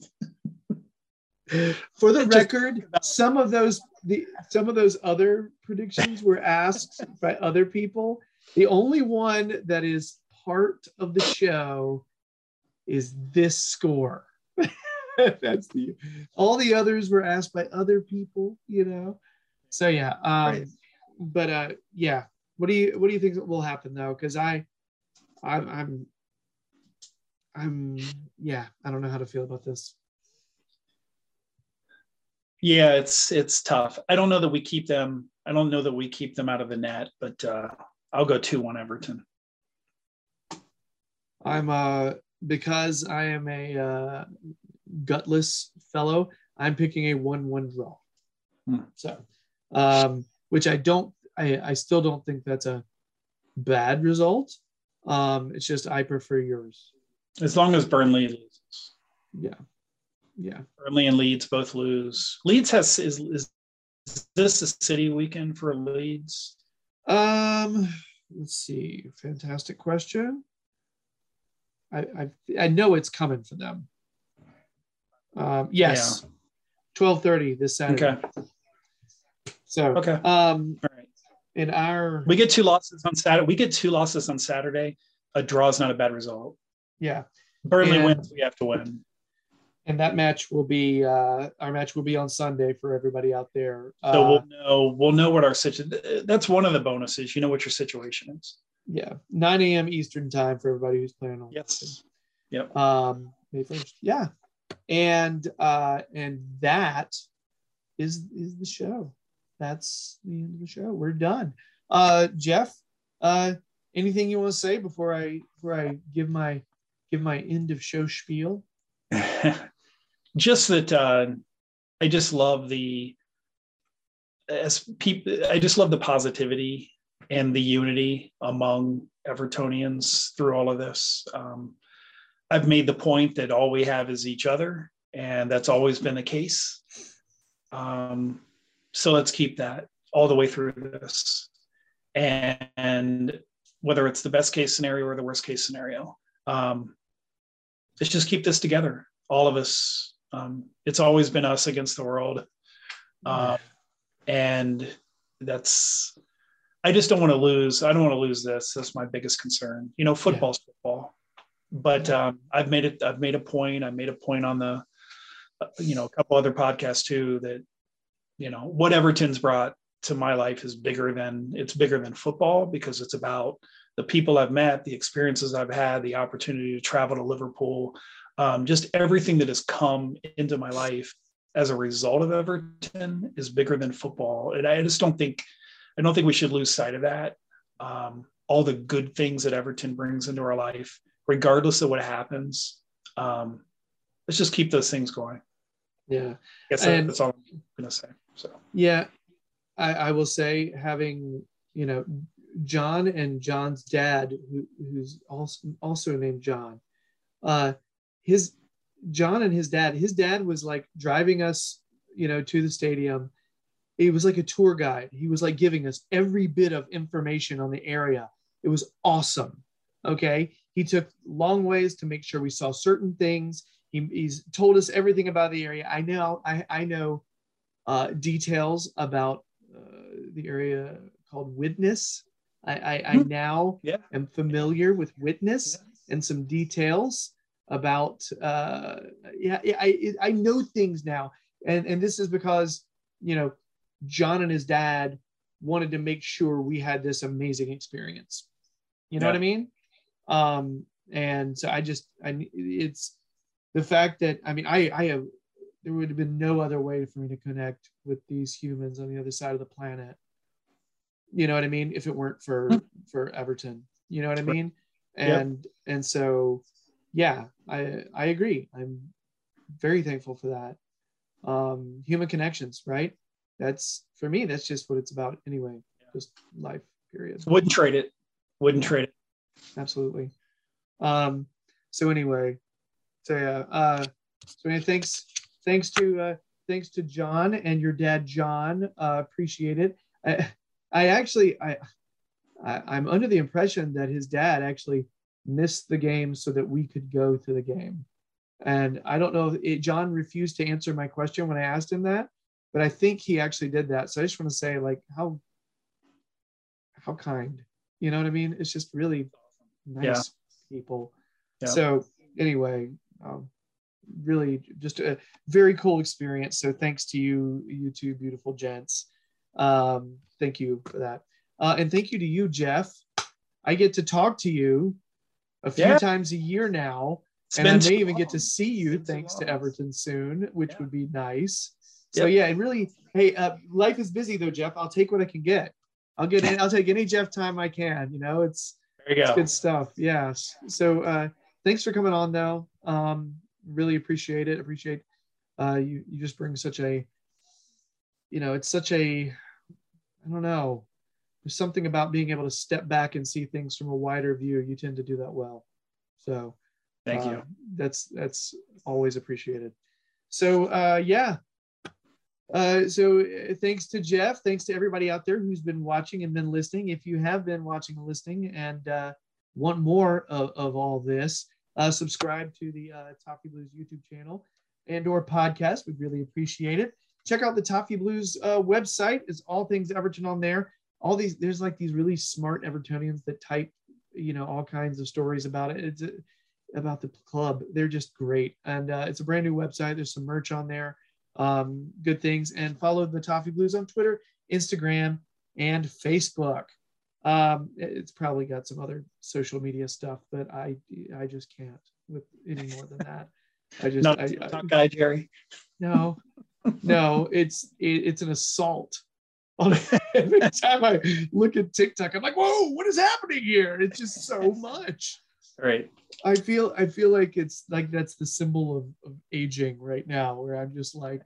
For the record, some of those the some of those other predictions were asked by other people. The only one that is part of the show is this score. That's the all the others were asked by other people, you know. So yeah, um, right. but uh, yeah. What do you what do you think will happen though? Because I, I'm, I'm, I'm, yeah, I don't know how to feel about this. Yeah, it's it's tough. I don't know that we keep them. I don't know that we keep them out of the net, but uh, I'll go two one Everton. I'm uh because I am a uh, gutless fellow. I'm picking a one one draw. Hmm. So, um, which I don't. I I still don't think that's a bad result. Um, it's just I prefer yours. As long as Burnley loses. Yeah. Yeah. Burnley and Leeds both lose. Leeds has is is this a city weekend for Leeds? Um, let's see. Fantastic question. I I, I know it's coming for them. Um, yes. Yeah. twelve thirty this Saturday. Okay. So okay. Um, All right. In our we get two losses on Saturday. We get two losses on Saturday. A draw is not a bad result. Yeah. Burnley and, wins. We have to win. And that match will be uh, our match will be on Sunday for everybody out there. So uh, we'll know we'll know what our situation. That's one of the bonuses. You know what your situation is. Yeah, nine a.m. Eastern time for everybody who's playing on. Yes. Yep. Um, May first. Yeah, and uh, and that is is the show. That's the end of the show. We're done. Uh, Jeff, uh, anything you want to say before I before I give my give my end of show spiel? Just that uh, I just love the as people. I just love the positivity and the unity among Evertonians through all of this. Um, I've made the point that all we have is each other, and that's always been the case. Um, so let's keep that all the way through this. And, and whether it's the best case scenario or the worst case scenario, um, let's just keep this together, all of us. Um, it's always been us against the world. Um, and that's, I just don't want to lose. I don't want to lose this. That's my biggest concern. You know, football's yeah. football. But um, I've made it. I've made a point. I made a point on the, uh, you know, a couple other podcasts too. That, you know, what Everton's brought to my life is bigger than it's bigger than football, because it's about the people I've met, the experiences I've had, the opportunity to travel to Liverpool, um, just everything that has come into my life as a result of Everton is bigger than football. And I just don't think, I don't think we should lose sight of that. Um, all the good things that Everton brings into our life, regardless of what happens. Um, let's just keep those things going. Yeah. I guess and, that's all I'm going to say. So, yeah, I, I will say, having, you know, John and John's dad, who, who's also, also named John, uh, his John and his dad, his dad was like driving us, you know, to the stadium. He was like a tour guide. He was like giving us every bit of information on the area. It was awesome. Okay. He took long ways to make sure we saw certain things. He, he's told us everything about the area. I know, I, I know uh, details about uh, the area called Widnes. I, I, I now yeah. am familiar with Widnes yeah. and some details about, uh, yeah, I, I know things now. And, and this is because, you know, John and his dad wanted to make sure we had this amazing experience. You know yeah. what I mean? Um, and so I just, I, it's the fact that, I mean, I, I have, there would have been no other way for me to connect with these humans on the other side of the planet. You know what I mean? If it weren't for, mm-hmm. for Everton, you know what I mean? And, yep. and so, yeah, I, I agree. I'm very thankful for that. Um, human connections, right? That's, for me, that's just what it's about anyway. Yeah. Just life, period. Wouldn't trade it. Wouldn't trade it. Absolutely. Um, so anyway, so yeah, uh, so anyway, thanks, thanks to, uh, thanks to John and your dad, John. Uh, appreciate it. I, I actually, I, I, I'm under the impression that his dad actually missed the game so that we could go to the game. And I don't know if it, John refused to answer my question when I asked him that, but I think he actually did that. So I just want to say, like, how, how kind, you know what I mean? It's just really nice yeah. people. Yeah. So anyway, um, really just a very cool experience. So thanks to you, you two beautiful gents. Um, thank you for that. Uh, and thank you to you, Jeff. I get to talk to you a few yeah. times a year now. It's and I may even long. get to see you thanks to Everton soon, which yeah. would be nice. So yep. yeah, and really, hey, uh, life is busy though, Jeff. I'll take what I can get. I'll get in, I'll take any Jeff time I can, you know, it's, there you it's go. Good stuff. Yes. So uh, thanks for coming on though. Um, really appreciate it. Appreciate uh, you, you just bring such a, you know, it's such a, I don't know, there's something about being able to step back and see things from a wider view. You tend to do that well. So thank uh, you. That's, that's always appreciated. So uh, yeah. Uh, so thanks to Jeff, thanks to everybody out there who's been watching and been listening. If you have been watching and listening and uh, want more of, of all this, uh, subscribe to the uh, Toffee Blues YouTube channel and or podcast. We'd really appreciate it. Check out the Toffee Blues uh, website. It's all things Everton on there. All these, there's like these really smart Evertonians that type, you know, all kinds of stories about it. It's uh, about the club. They're just great. And uh, it's a brand new website. There's some merch on there. Um, good things. And follow the Toffee Blues on Twitter, Instagram, and Facebook. Um, it's probably got some other social media stuff, but I I just can't with any more than that. I just not I, TikTok I, guy, Jerry. No, no, it's it, it's an assault. Every time I look at TikTok, I'm like, whoa, what is happening here? It's just so much. Right. I feel I feel like it's like that's the symbol of, of aging right now, where I'm just like,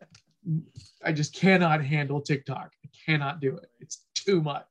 I just cannot handle TikTok. I cannot do it. It's too much.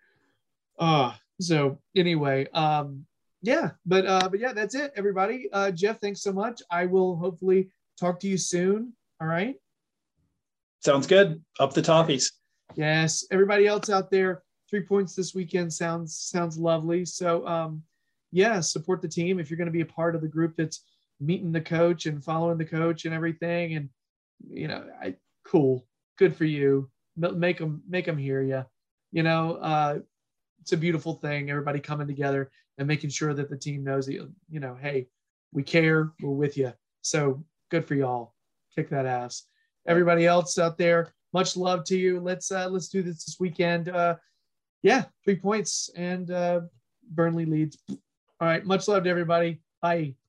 Uh so anyway, um, yeah, but uh, but yeah, that's it, everybody. Uh, Jeff, thanks so much. I will hopefully talk to you soon. All right. Sounds good. Up the Toffees. Yes. Everybody else out there, three points this weekend sounds sounds lovely. So um. yeah, support the team. If you're going to be a part of the group that's meeting the coach and following the coach and everything, and you know, I, cool, good for you. Make them, make them hear you. You know, uh, it's a beautiful thing. Everybody coming together and making sure that the team knows that, you know, hey, we care, we're with you. So good for y'all. Kick that ass. Everybody else out there, much love to you. Let's uh, let's do this this weekend. Uh, yeah, three points and uh, Burnley leads. All right. Much love to everybody. Bye.